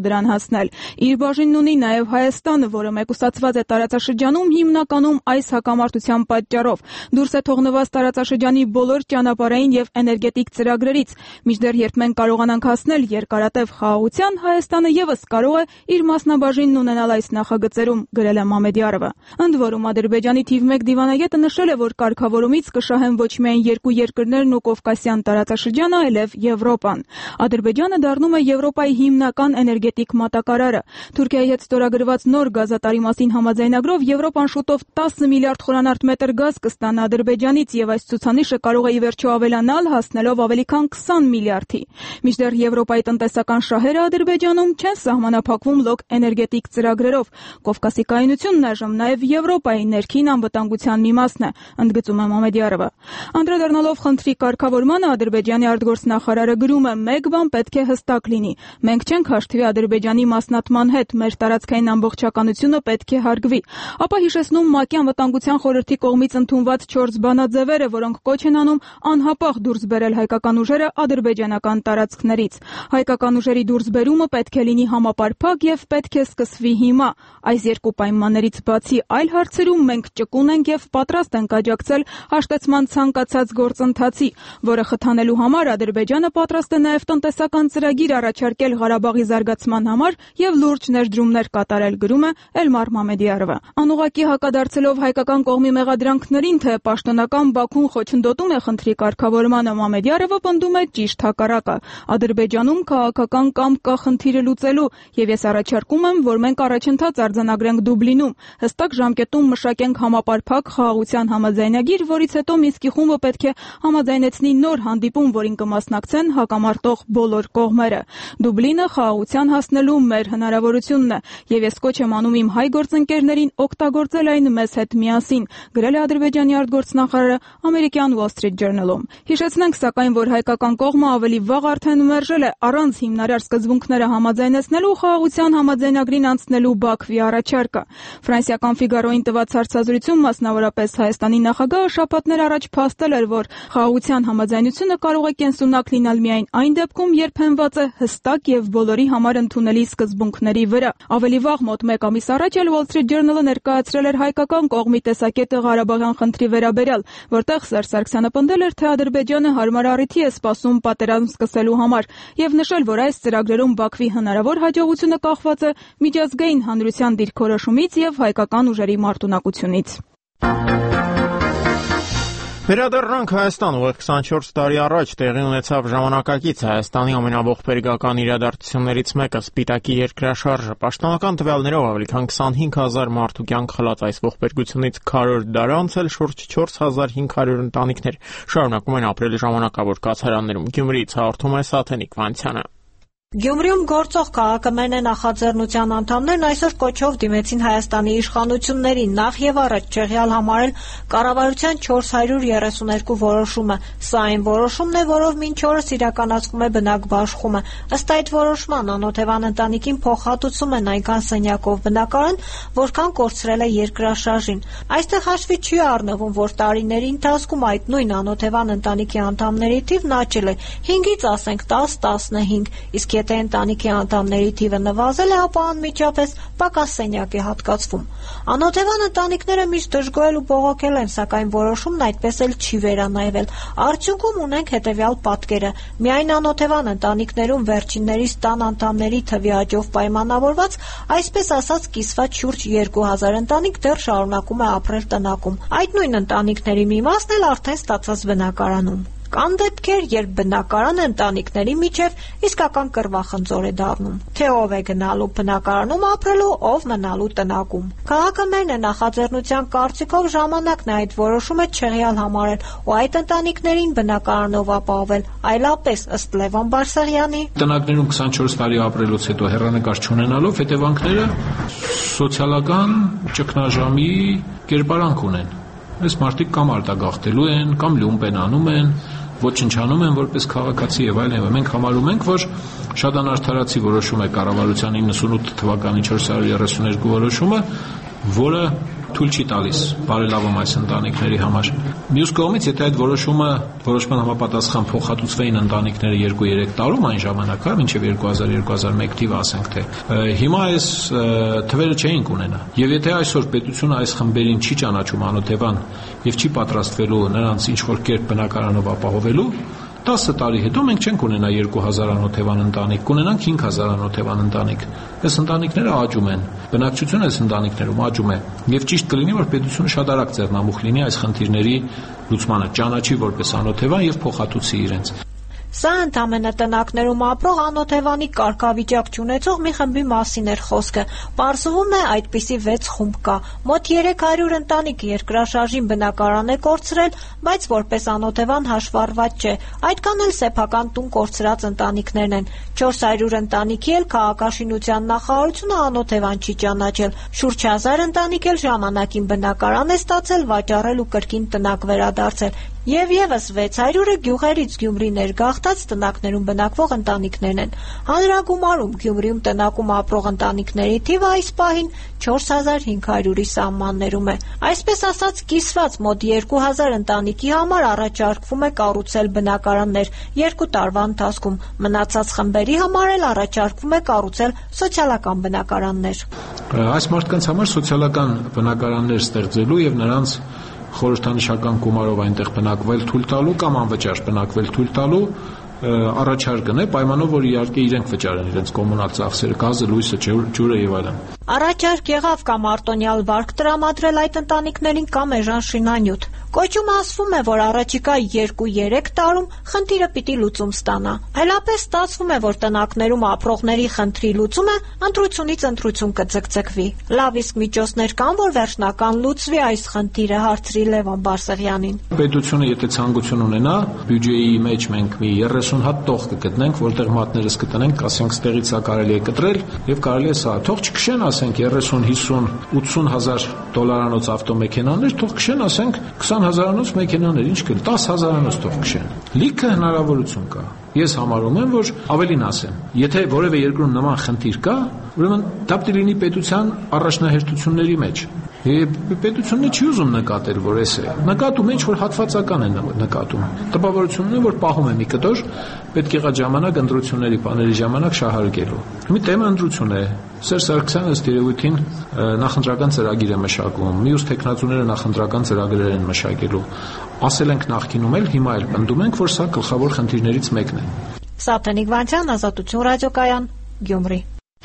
դրան հասնել։ Իր բաժինն ունի նաև Հայաստանը, որը մեկուսացված է տարածաշրջանում հիմնականում այս հակամարտության պատճառով։ Դուրս է թողնված տարածաշրջանի բոլոր ճանապարհային եւ էներգետիկ ծրագրերից։ Մինչդեռ երբ մենք կարողանանք հասնել երկարատև խաղաղության, Հայաստանը եւս կարող է իր մասնաբաժինն ունենալ այս նախագծերում, գրել է Մամեդյարովը։ Ընդ որում Ադրբեջանի թիվ մեկ դիվանագետը նշել է, որ կարգավորումից կշահեն ոչ միայն երկու երկրներն ու Կովկասյան տարածաշրջանը, այլև Եվրոպան։ Ադրբեջանը դառնում է Եվրոպայի հիմնական էներգետիկ մատակարարը։ Թուրքիայի հետ ստորագրված նոր գազատարի մասին համաձայնագրով Եվրոպան շուտով տասը միլիարդ խորանարդ մետր գազ կստանա Ադրբեջանից եւ այս ցուցանիշը կարող է ի վերջո ավելանալ, հասնելով ավելի քան քսան միլիարդի։ Մինչդեռ Եվրոպայի տնտեսական շահերը Ադրբեջանում չեն սահմանափակվում լոկ էներգետիկ ծրագրերով։ Կովկասի կայունությունն այժմ նաև Եվրոպայի ներքին անվտանգության մի մասն է, ընդգծում է Մամեդյարովը։ Անդրադառնալով խնդրի կարգավորմանը Ադրբեջանի արտգործնախարարը գրում է. «Մեկ բան պետք է հստակ լինի. մենք չենք հաշտվի Ադրբեջանի մասնատման հետ, մեր տարածքային ամբողջականությունը պետք է հարգվի»։ Ապա հիշեցնում ՄԱԿ-ի անվտանգության խորհրդի կողմից ընդունված չորս բանաձևերը, որոնք կոչ են անում անհապաղ դուրս բերել հայկական ուժերը ադրբեջանական տարածքներից։ Հայկական ուժերի դուրսբերումը պետք է լինի համապարփակ եւ պետք է սկսվի հիմա։ Այս երկու պայմաններից բացի այլ հարցերում մենք ճկուն ենք եւ պատրաստ ենք աջակցել հաշտեցման ցանկացած գործընթացի, որը խթանելու համար Ադրբեջանը պատրաստ է նաեւ տնտեսական ծրագիր առաջարկել Ղարաբաղի զարգացման համար եւ լուրջ ներդրումներ կատարել, գրում է Էլմար Մամեդյարովը։ Անուղղակի հակադարձելով հայկական կողմի մեղադրանքներին, թե պաշտոնական Բաքուն խոչընդոտում է խնդրի կարգավորմանը, Մամեդյարովը պնդում է ճիշտ հակառակը։ Ադրբեջանում քաղաքական կամք կա խնդիրը լուծելու եւ ես առաջարկում եմ, որ մենք առաջընթաց արձանագրենք Դուբլինում, հստակ ժամկետում մշակենք համապարփակ խաղաղության համաձայնագիր, որից հետո Մինսկի խումբը պետք է համաձայնեցնի նոր հանդիպում, որին կմասնակցեն հակամարտող բոլոր կողմերը։ Դուբլինը խաղաղության հասնելու մեր հնարավորությունն է եւ ես կոչ եմ անում իմ հայ գործընկերներին օգտագործել այն մեզ հետ միասին, գրել է Ադրբեջանի արտգործնախարարը ամերիկյան Wall Street Journal-ում։ Հիշեցնենք սակայն, որ հայկական կողմը ավելի վաղ արդեն մերժել է առանց հիմնարար սկզբունքները համաձայնեցնելու խաղաղության համաձայնագրին անցնելու Բաքվի առաջարկը։ Ֆրանսիական Ֆիգարոին տված հարցազրույցում մասնավորապես Հայաստանի նախագահը շաբաթներ առաջ փաստել էր, որ խաղաղության համաձայնությունը կարող է կենսունակ լինել միայն այն դեպքում, երբ հենված է հստակ եւ բոլորի համար ընդունելի սկզբունքների վրա։ Ավելի վաղ մոտ մեկ ամիս առաջ էլ Wall Street Journal-ը ներկայացրել էր հայկական կողմի տեսակետը Ղարաբաղյան խնդրի վերաբերյալ, որտեղ Սերժ Սարգսյանը պնդել էր, թե Ադրբեջանը հարմար առիթի է սպասում պատերազմ սկսելու համար եւ նշել, որ այս ծրագրերում Բաքվի հնարավոր հաջողությունը կախված է միջազգային հանրության դիրքորոշումից եւ հայկական ուժերի մարտունակությունից։ Վերադառնանք Հայաստան, ուղիղ քսանչորս տարի առաջ տեղի ունեցավ ժամանակակից Հայաստանի ամենաողբերգական իրադարձություններից մեկը՝ Սպիտակի երկրաշարժը։ Պաշտոնական տվյալներով ավելի քան քսանհինգ հազար մարդու կյանք խլած այս ողբերգությունից քառորդ դար անցել շուրջ չորս հազար հինգ հարյուր ընտանիքներ շարունակում են ապրել ժամանակավոր կացարաններում։ Գյումրիից հաղորդում է Սաթենիկ Վանցյանը։ Գյումրիում գործող քաղաքամենե նախաձեռնության անդամներն այսօր կոչով դիմեցին Հայաստանի իշխանություններին նախ եւ առաջ չեղյալ համարել կառավարության չորս հարյուր երեսուն երկու որոշումը։ Սա այն որոշումն է, որով մինչ օրս իրականացվում է բնակբաշխումը։ Ըստ այդ որոշման անօթևան ընտանիքին փոխհատուցում են այնքան սենյակով բնակարան, որքան կորցրել է երկրաշարժին։ Այստեղ հաշվի չի առնվում, որ տարիների ընթացքում այդ նույն անօթևան ընտանիքի անդամների թիվն աճել է հինգից ասենք տաս տասնհինգ, իսկ եթե ընտանիքի անդամների թիվը նվազել է, ապա անմիջապես պակաս սենյակ է հատկացվում։ Անօթևան ընտանիքները միշտ դժգոհել ու բողոքել են, սակայն որոշումն այդպես էլ չի վերանայվել։ Արդյունքում ունենք հետևյալ պատկերը. միայն անօթևան ընտանիքներում վերջիններիս տան անդամների թվի աճով պայմանավորված, այսպես ասած կիսված շուրջ երկու հազար ընտանիք դեռ շարունակում է ապրել տնակում։ Այդ նույն ընտանիքների մի մասն էլ արդեն ստացած բնակարանում։ Կան դեպքեր, երբ բնակարանը ընտանիքների միջև իսկական կռվախնձոր է դառնում։ Թե ով է գնալու բնակարանում ապրելու, ով մնալու տնակում։ Քաղաքամերն է նախաձեռնության կարծիքով ժամանակն է այդ որոշումը չեղյալ համարել ու այդ ընտանիքներին բնակարանով ապահովել, այլապես ըստ Լևոն Բարսեղյանի տնակներում քսանչորս տարի ապրելուց հետո հեռանկար չունենալով հետևանքները սոցիալական ճգնաժամի կերպարանք ունեն։ Այս մարդիկ կամ արտագաղթելու են, կամ լումպ են անում են, ոչնչանում են որպես քաղաքացի եւ այլն։ Մենք համարում ենք, որ շատ անարդարացի որոշում է կառավարության իննսունութ թվականի չորս հարյուր երեսուն երկու որոշումը, որը թույլ չի տալիս բարելավում այս ընտանիքների համար։ Մյուս կողմից, եթե այդ որոշումը որոշման համապատասխան փոխհատուցվեին ընտանիքները երկու-երեք տարում այն ժամանակ, հա, մինչև երկու հազար երկու հազար մեկ թիվը ասենք թե, հիմա այս թվերը չէինք ունենա։ Եվ եթե այսօր պետությունը այս խմբերին չի ճանաչում անօթևան եւ չի պատրաստվելու նրանց ինչ-որ կերպ բնակարանով ապահովելու, տասը տարի հետո մենք չենք ունենա երկու հազար անօթևան ընտանիք, կունենանք հինգ հազար անօթևան ընտանիք։ Այս ընտանիքները աճում են, բնակչությունը այս ընտանիքներում աճում է, եւ ճիշտ կլինի, որ պետությունը շատ արագ ձեռնամուխ լինի այս խնդիրների լուծմանը, ճանաչի որպես անօթևան եւ փոխհատուցի իրենց։ Սա ընդամենը տնակներում ապրող անօթևանի կարգավիճակ չունեցող մի խմբի մասին էր խոսքը։ Պարզվում է, այդպիսի վեց խումբ կա։ Մոտ երեք հարյուր ընտանիք երկրաշարժին բնակարան է կորցրել, բայց որպես անօթևան հաշվառված չէ։ Այդքան էլ սեփական տուն կորցրած ընտանիքներն են։ չորս հարյուր ընտանիքի էլ քաղաքաշինության նախարարությունը անօթևան չի ճանաչել։ Շուրջ հազար ընտանիք էլ ժամանակին բնակարան է ստացել, վաճառել ու կրկին տնակ վերադարձել։ Եվ եւս վեց հարյուրը գյուղերից Գյումրի ներգաղթած տնակներում բնակվող ընտանիքներն են։ Հանրագումարում Գյումրիում տնակում ապրող ընտանիքների թիվը այս պահին չորս հազար հինգ հարյուրի սահմաններում է։ Այսպես ասած, կիսված մոտ երկու հազար ընտանիքի համար առաջարկվում է կառուցել բնակարաններ երկու տարվա ընթացքում։ Մնացած խմբերի համար էլ առաջարկվում է կառուցել սոցիալական բնակարաններ։ Այս մարդկանց համար սոցիալական բնակարաններ ստեղծելու եւ նրանց խորհրդանշական գումարով այնտեղ բնակվել թույլ տալու կամ անվճար բնակվել թույլ տալու առաջարկն է, պայմանով որ իհարկե իրենք վճարեն իրենց կոմունալ ծախսերը, գազը, լույսը, ջուրը եւ այլն։ Առաջարկ եղավ կամ արտոնյալ վարկ տրամադրել այդ ընտանիքներին կամ էժան շինանյութ։ Կոչումը ասվում է, որ առաջիկա երկու-երեք տարում խնդիրը պիտի լուծում ստանա։ Այլապես ստացվում է, որ տնակներում ապրողների խնդրի լուծումը ընտրությունից ընտրություն կձգձգվի։ Լավ իսկ միջոցներ կան, որ վերջնական լուծվի այս խնդիրը, հարցրի Լևոն Բարսեղյանին։ Պետությունը եթե ցանկություն ունենա, բյուջեի մեջ մենք մի երեսուն հատ տող կգտնենք, որտեղ մատներս կտնենք, ասենք ստեղից սա կարելի է կտրել եւ կարելի է սա։ Թող չքշեն, ասենք երեսուն, հիսուն, ութսուն հազար դոլարանոց ավտոմեքենաներ, թող քշեն, ասենք քսան հազարանոց մեքենաներ, ինչ կլ, տասը հազարանոց թող քշեն։ Լիքը հնարավորություն կա։ Ես համարում եմ, որ ավելին ասեմ, եթե որևէ երկրում նման խնդիր կա, ուրեմն դա պետք է լինի պետության առաջնահերթությունների մեջ։ Պետությունն չի ուզում նկատել, որ էս է։ Նկատում է, ինչ-որ հատվածական է նկատում։ Տպավորությունն է, որ պահում է մի կտոր, պետք եղած ժամանակ ընտրությունների բաների ժամանակ շահարկելու։ Մի թեմա ընտրություն է։ Սերժ Սարգսյանը ըստ երևույթին նախընտրական ծրագիր է մշակում, մյուս տեխնացուները նախընտրական ծրագրեր են մշակելու։ Ասել ենք նախկինում էլ, հիմա էլ պնդում ենք, որ սա գլխավոր խնդիրներից մեկն է։ Սաթենիկ Վանչյան, Ազատություն ռադիոկայան, Գյումրի։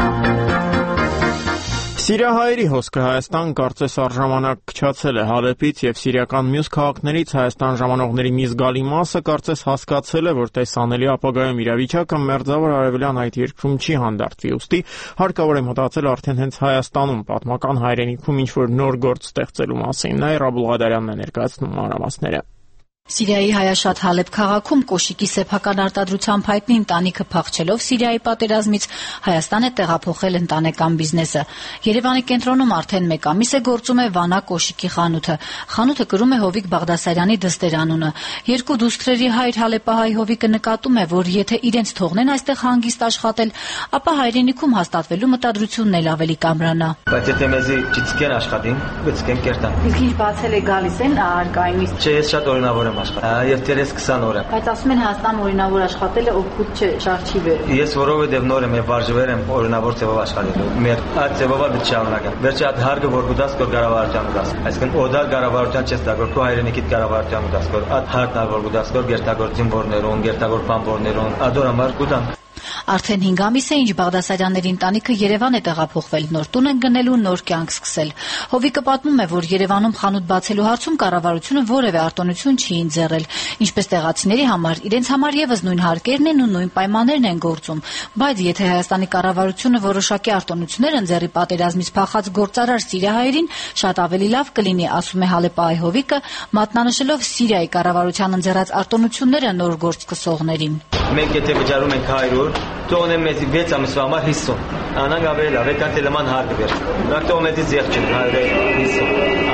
Սիրիահայերի հոսքը Հայաստան կարծես առժամանակ քչացել է Հալեպից եւ սիրիական մյուս քաղաքներից Հայաստան ժամանողների մի զգալի մասը կարծես հասկացել է, որ տեսանելի ապագայում իրավիճակը մերձավոր արևելյան այդ երկրում չի հանդարտվի, ուստի հարկավոր է մտածել արդեն հենց Հայաստանում պատմական հայրենիքում ինչ-որ նոր գործ ստեղծելու մասին։ Նաիրա Աբուլղադարյանն է ներկայացնում մանրամասները։ Սիրիայի հայաշատ Հալեբ քաղաքում կոշիկի սեփական արտադրությամբ հայտնի ընտանիքը փախչելով Սիրիայի պատերազմից Հայաստան է տեղափոխել ընտանեկան բիզնեսը։ Երևանի կենտրոնում արդեն մեկ ամիս է գործում է Վանա կոշիկի խանութը։ Խանութը կրում է Հովիկ Բաղդասարյանի դստեր անունը։ Երկու դուստրերի հայր հալեպահայ Հովիկը նկատում է, որ եթե իրենց թողնեն այստեղ հանգիստ աշխատել, ապա հայրենիքում հաստատվելու մտադրությունն էլ ավելի կամրանա։ Բայց եթե մեզի չցկեն աշխատին, գցկեն կերտան։ Իսկ ինչ բացել է գալիս են արկայինից։ Չէ, ես շատ օրինավոր եմ Եվ տերես քսան օր է։ Բայց ասում են Հայաստան օրինավոր աշխատելը օգուտ չէ, շարժ չի բերում։ Ես որովհետև նոր եմ եւ վարժվեր եմ օրինավոր ձևով աշխատելու։ Մեր այդ ձևով դու չանունակեմ։ Վերջի այդ հարգը որ գուտաս կոր կառավարության ուտաս։ Այսինքն օդար կառավարության չես տա, որ քո հայրենիքիդ կառավարության ուտաս կոր։ Այդ հարկն որ գուտաս կոր գերտագոր զինվորներուն, գերտագոր բամբորներուն, ադորամար գուտան։ Արդեն հինգ ամիս է, ինչ Բաղդասարյանների ընտանիքը Երևան է տեղափոխվել, նոր տուն են գնելու, նոր կյանք սկսել։ Հովիկը պատմում է, որ Երևանում խանութ բացելու հարցում կառավարությունը որևէ արտոնություն չի ընձեռել։ Ինչպես տեղացիների համար, իրենց համար եւս նույն հարկերն են ու նույն պայմաններն են գործում։ Բայց եթե Հայաստանի կառավարությունը որոշակի արտոնություններ ընձեռի պատերազմից փախած գործարար սիրիահայերին, շատ ավելի լավ կլինի, ասում է Հալեպահայ Հովիկը, մատնանշելով Սիրիայի կառավարության ընձեռած արտոնությունները նոր գործ սկսողներին։ Մենք եթե վճարում ենք հայրուր, թողնեմ մեզի վեց ամսվա համար հիսուն։ Անանգ ավելի լավ է, քան թե լման հարգ վեր։ Նա թող մեզի զեղ չեն հայրը հիսուն։ Անանգ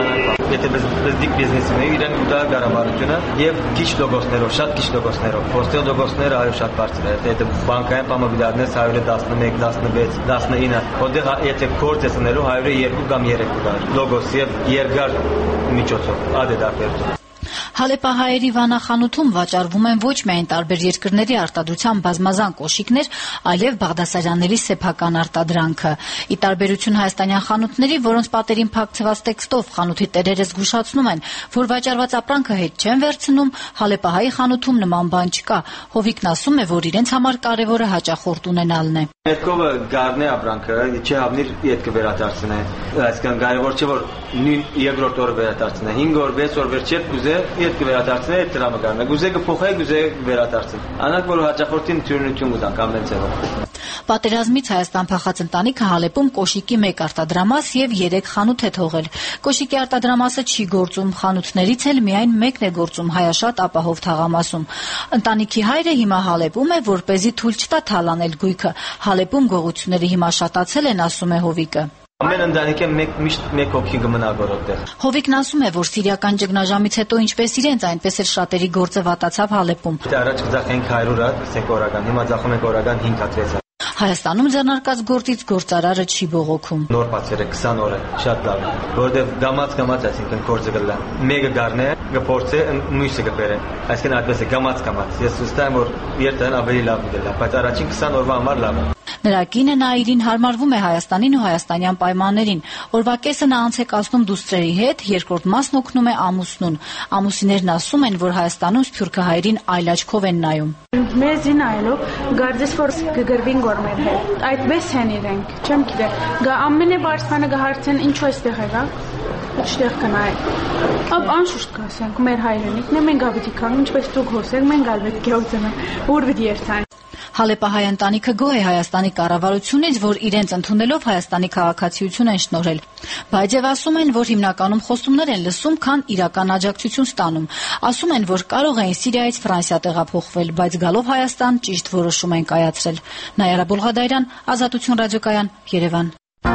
Եթե բզդիկ բիզնեսին է իրեն դա կառավարությունը եւ քիչ լոգոսներով, շատ քիչ լոգոսներով, ոստել լոգոսները այո շատ բարձր է։ Եթե բանկային պայմանավորներս հարյուր տասնմեկ, տասնվեց, տասնինը, որտեղ եթե կորտ ես ունելու հարյուր երկու կամ երեք դոլար լոգոս եւ երկար միջոցով ադե դարբերություն։ Հալեպահայերի վանախանութում վաճառվում են ոչ միայն տարբեր երկրների արտադրության բազմազան կոշիկներ, այլև Բաղդասարյանների սեփական արտադրանքը։ Ի տարբերություն հայաստանյան խանութների, որոնց պատերին փակցված տեքստով խանութի տերերը զգուշացնում են, որ վաճառված ապրանքը հետ չեն վերցնում, Հալեպահայի խանութում նման բան չկա։ Հովիկն ասում է, որ իրենց համար կարևորը հաճախորդ ունենալն է։ Ներկովը գարնե ապրանքը չի հավնիր իդ կվերադարձնե։ Այսինքն կարևոր չէ որ նույն երկրորդ օրը վերադարձնե, հինգ օր, վեց օր վերջեր կուզե իդ կվերադարձնե այդ դրամը գարնե։ Գուզե կփոխե, գուզե վերադարձնե։ Անակ որ հաճախորդին թյուրնություն կտան կամ նենց ձևով։ Պատերազմից Հայաստան փախած ընտանիքը Հալեպում կոշիկի մեկ արտադրամաս եւ երեք խանութ է թողել։ Կոշիկի արտադրամասը չի գործում, խանութներից էլ միայն մեկն է գործում Հայաշատ ապահով թաղամասում։ Ընտանիքի հայրը հիմա Հալեպում է, որպեսզի թույլ չտա թալանել գույքը։ Հալեպում գողությունները հիմա շատացել են, ասում է Հովիկը։ Ամեն ընտանիքը մեկ միշտ մեկ հոգի կմնա գործել։ Հովիկն ասում է, որ սիրիական ճգնաժամից հետո ինչպես իրենց, այնպես էլ շատերի գործը վատացավ Հալեպում։ Առաջ կձախենք հարյուր հատ, ասենք օրական, հիմա ձախում ենք օրական հինգ հատ վեց հատ։ Հայաստանում ձեռնարկած գործից գործարարը չի բողոքում։ Նոր բացերը քսան օր է, շատ լավ է, որովհետև գամած-գամած, այսինքն գործը գլա։ Մեկը գարնե, կփորձե, մյուսը կբերե։ Այսինքն այդպես է գամած-գամած։ Ես ուստա եմ, որ երթան ավելի լավ դելա, բայց առաջին քսան օրվա համար լավ է։ Նրա կինը Նաիրին հարմարվում է Հայաստանին ու հայաստանյան պայմաններին։ Օրվա կեսը նա անց է կացնում դուստրերի հետ, երկրորդ մասն օգնում է ամուսնուն։ Ամուսիններն ասում են, որ Հայաստանում սփյուռքահայերին այլ աչքով են նայում։ Մեզին այլով գարձես որ գգրվին գորմեր հետ։ Այդպես են իրենք, չեմ գիտե։ Գա ամենը բարսանը գահարցեն ինչու էստեղ եղա։ Ինչտեղ կնայ։ Об անշուշտ կասենք մեր հայրենիքն է, մենք գավիթի քան ինչպես դուք հոսենք, մենք գալվետ գեոցնը։ Ուր վիդի երթան։ Հալեպահայ ընտանիքը գոհ է Հայաստանի կառավարությունից, որ իրենց ընդունելով Հայաստանի քաղաքացիություն են շնորհել, բայց եւ ասում են, որ հիմնականում խոստումներ են լսում, քան իրական աջակցություն ստանում։ Ասում են, որ կարող էին Սիրիայից Ֆրանսիա տեղափոխվել, բայց գալով Հայաստան ճիշտ որոշում են կայացրել։ Նայարա Բոլղադայրյան, Ազատություն ռադիոկայան, Երևան։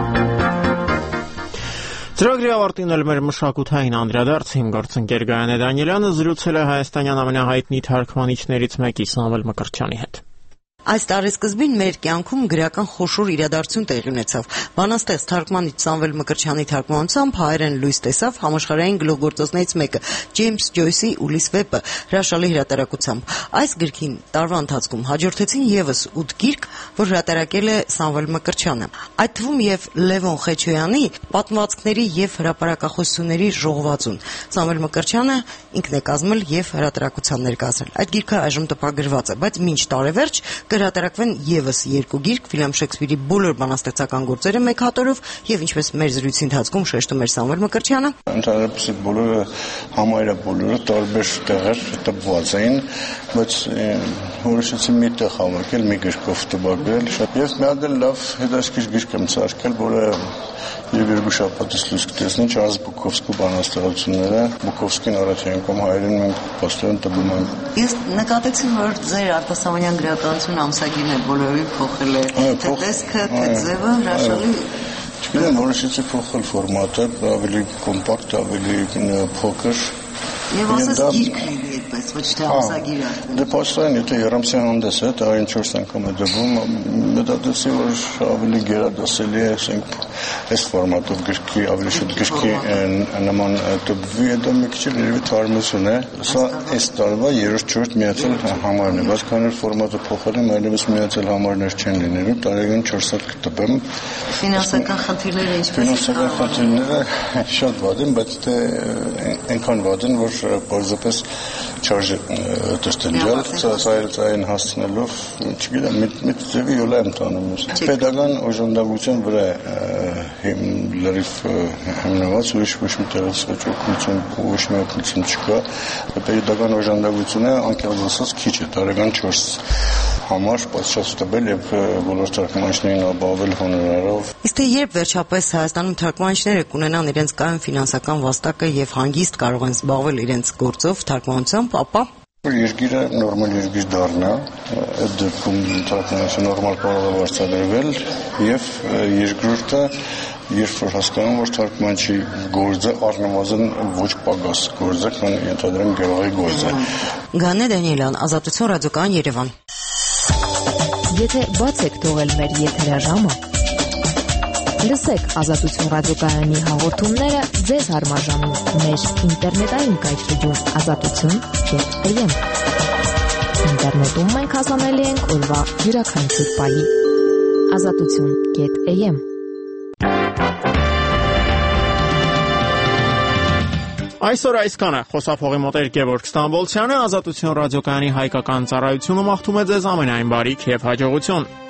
Ծրագրի ավարտին էլ մեր մշակութային անդրադարձ իմ գործընկեր Գայանե Դանիելյանը զրուցել է հայաստանյան ամենահայտնի թարգմանիչներից մեկի Սամվել Մկրտչյանի հետ։ Այս տարեսկզբին մեր կյանքում գրական խոշոր իրադարձություն տեղի ունեցավ։ Բանաստեղծ թարգմանիչ Սամվել Մկրտչյանի թարգմանությամբ հայերեն լույս տեսավ համաշխարհային գլուխգործոցներից մեկը Ջեյմս Ջոյսի Ուլիս Վեպը հրաշալի հրատարակությամբ։ Այս գրքին տարվա ընթացքում հաջորդեցին եւս ութ գիրք, որ հրատարակել է Սամվել Մկրտչյանը։ Այդ թվում եւ Լևոն Խեչոյանի պատմվածքների եւ հրապարակախոսությունների ժողովածուն։ Սամվել Մկրտչյանը ինքն է կազմել եւ հրատարակության ներկայացրել։ Այդ գիրքը այժմ տպագրված է, բայց մինչ տարեվերջ կհրատարակվեն եւս երկու գիրք Վիլյամ Շեքսպիրի բոլոր բանաստեղծական գործերը մեկ հատորով եւ ինչպես մեր զրույցի ընթացքում շեշտում էր Սամվել Մկրտչյանը, ընդհանրապես բոլորը համարյա բոլորը տարբեր տեղեր տպված էին, բայց որոշեցի մի տեղ հավաքել, մի գրքով տպագրել, շատ եւ մի հատ լավ հետաքրքիր գիրք եմ ցարկել, որը երկու շաբաթից լույս կտեսնի Չարլզ Բուկովսկու բանաստեղծությունները։ Բուկովսկին առաջին անգամ հայերեն մենք փաստորեն տպում ենք։ Ես նկատեցի, որ ձեր արտասահմանյան գրականություն ամսագիրն է բոլորովին փոխել է։ Թե տեսքը, թե ձևը հրաշալի։ Չգիտեմ, որոշեցի փոխել ֆորմատը, ավելի կոմպակտ, ավելի փոքր։ Եվ ասես գիրք լինի այդպես, ոչ թե ամսագիրը։ Դե փաստորեն, եթե երամսի հանդես է, տարին չորս անգամ է դեպում, մտածեցի, որ ավելի գերադասելի է, ասենք, այս ֆորմատով գրքի, ավելի շուտ գրքի նման տպվի, դա մի քիչ երևի թարմություն է։ Սա այս տարվա երրորդ-չորրորդ միացել համարն է, բայց քանի որ ֆորմատը փոխել եմ, այլևս միացել համարներ չեն լինելու, տարեկան չորս հատ կտպեմ։ Ֆինանսական խնդիրները ինչպես են։ Ֆինանսական խնդիրները շատ վատ են, բայց թե այնքան վատ են, որ պարզապես չարժե տրտենջալ, ծայրին հասցնելով, չգիտեմ, մի ձևի յոլա եմ տանում։ Պետական օժանդակության վրա լրիվ հիմնված, ուրիշ ոչ մի տեղից օգնություն, ոչ մի օգնություն չկա, պետական օժանդակությունը անկեղծ ասած քիչ է, տարեկան չորս համար պատշաճ տվել եւ բոլոր թարգմանիչներին ապահովել հոնորարով։ Իսկ թե երբ վերջապես Հայաստանում թարգմանիչները կունենան իրենց կայուն ֆինանսական վաստակը եւ հանգիստ կարող են զբաղվել իրենց գործով, թարգմանությամբ, ապա Երկիրը նորմալ երկիր դառնա, այդ դեպքում թարգմանիչը նորմալ կարող է վարձատրվել եւ երկրորդը երբ որ հասկանում որ թարգմանչի գործը առնվազն ոչ պակաս գործ է, քան ենթադրեմ գրողի գործը։ Գանե Դանիելյան, Ազատություն ռադիոկայան, Երևան։ Եթե բաց եք թողել մեր եթերաժամը, լսեք Ազատություն ռադիոկայանի հաղորդումները ձեզ հարմարժամին մեր ինտերնետային կայքեջում ազատություն.am։ Ինտերնետում մենք հասանելի ենք օրվա յուրաքանչյուր պահի։ ազատություն.am։ Այսօր այսքանը, խոսափողի մոտ էր Գևորգ Ստամբոլցյանը, Ազատություն ռադիոկայանի հայկական ծառայությունը մաղթում է ձեզ ամենայն բարիք և հաջողություն։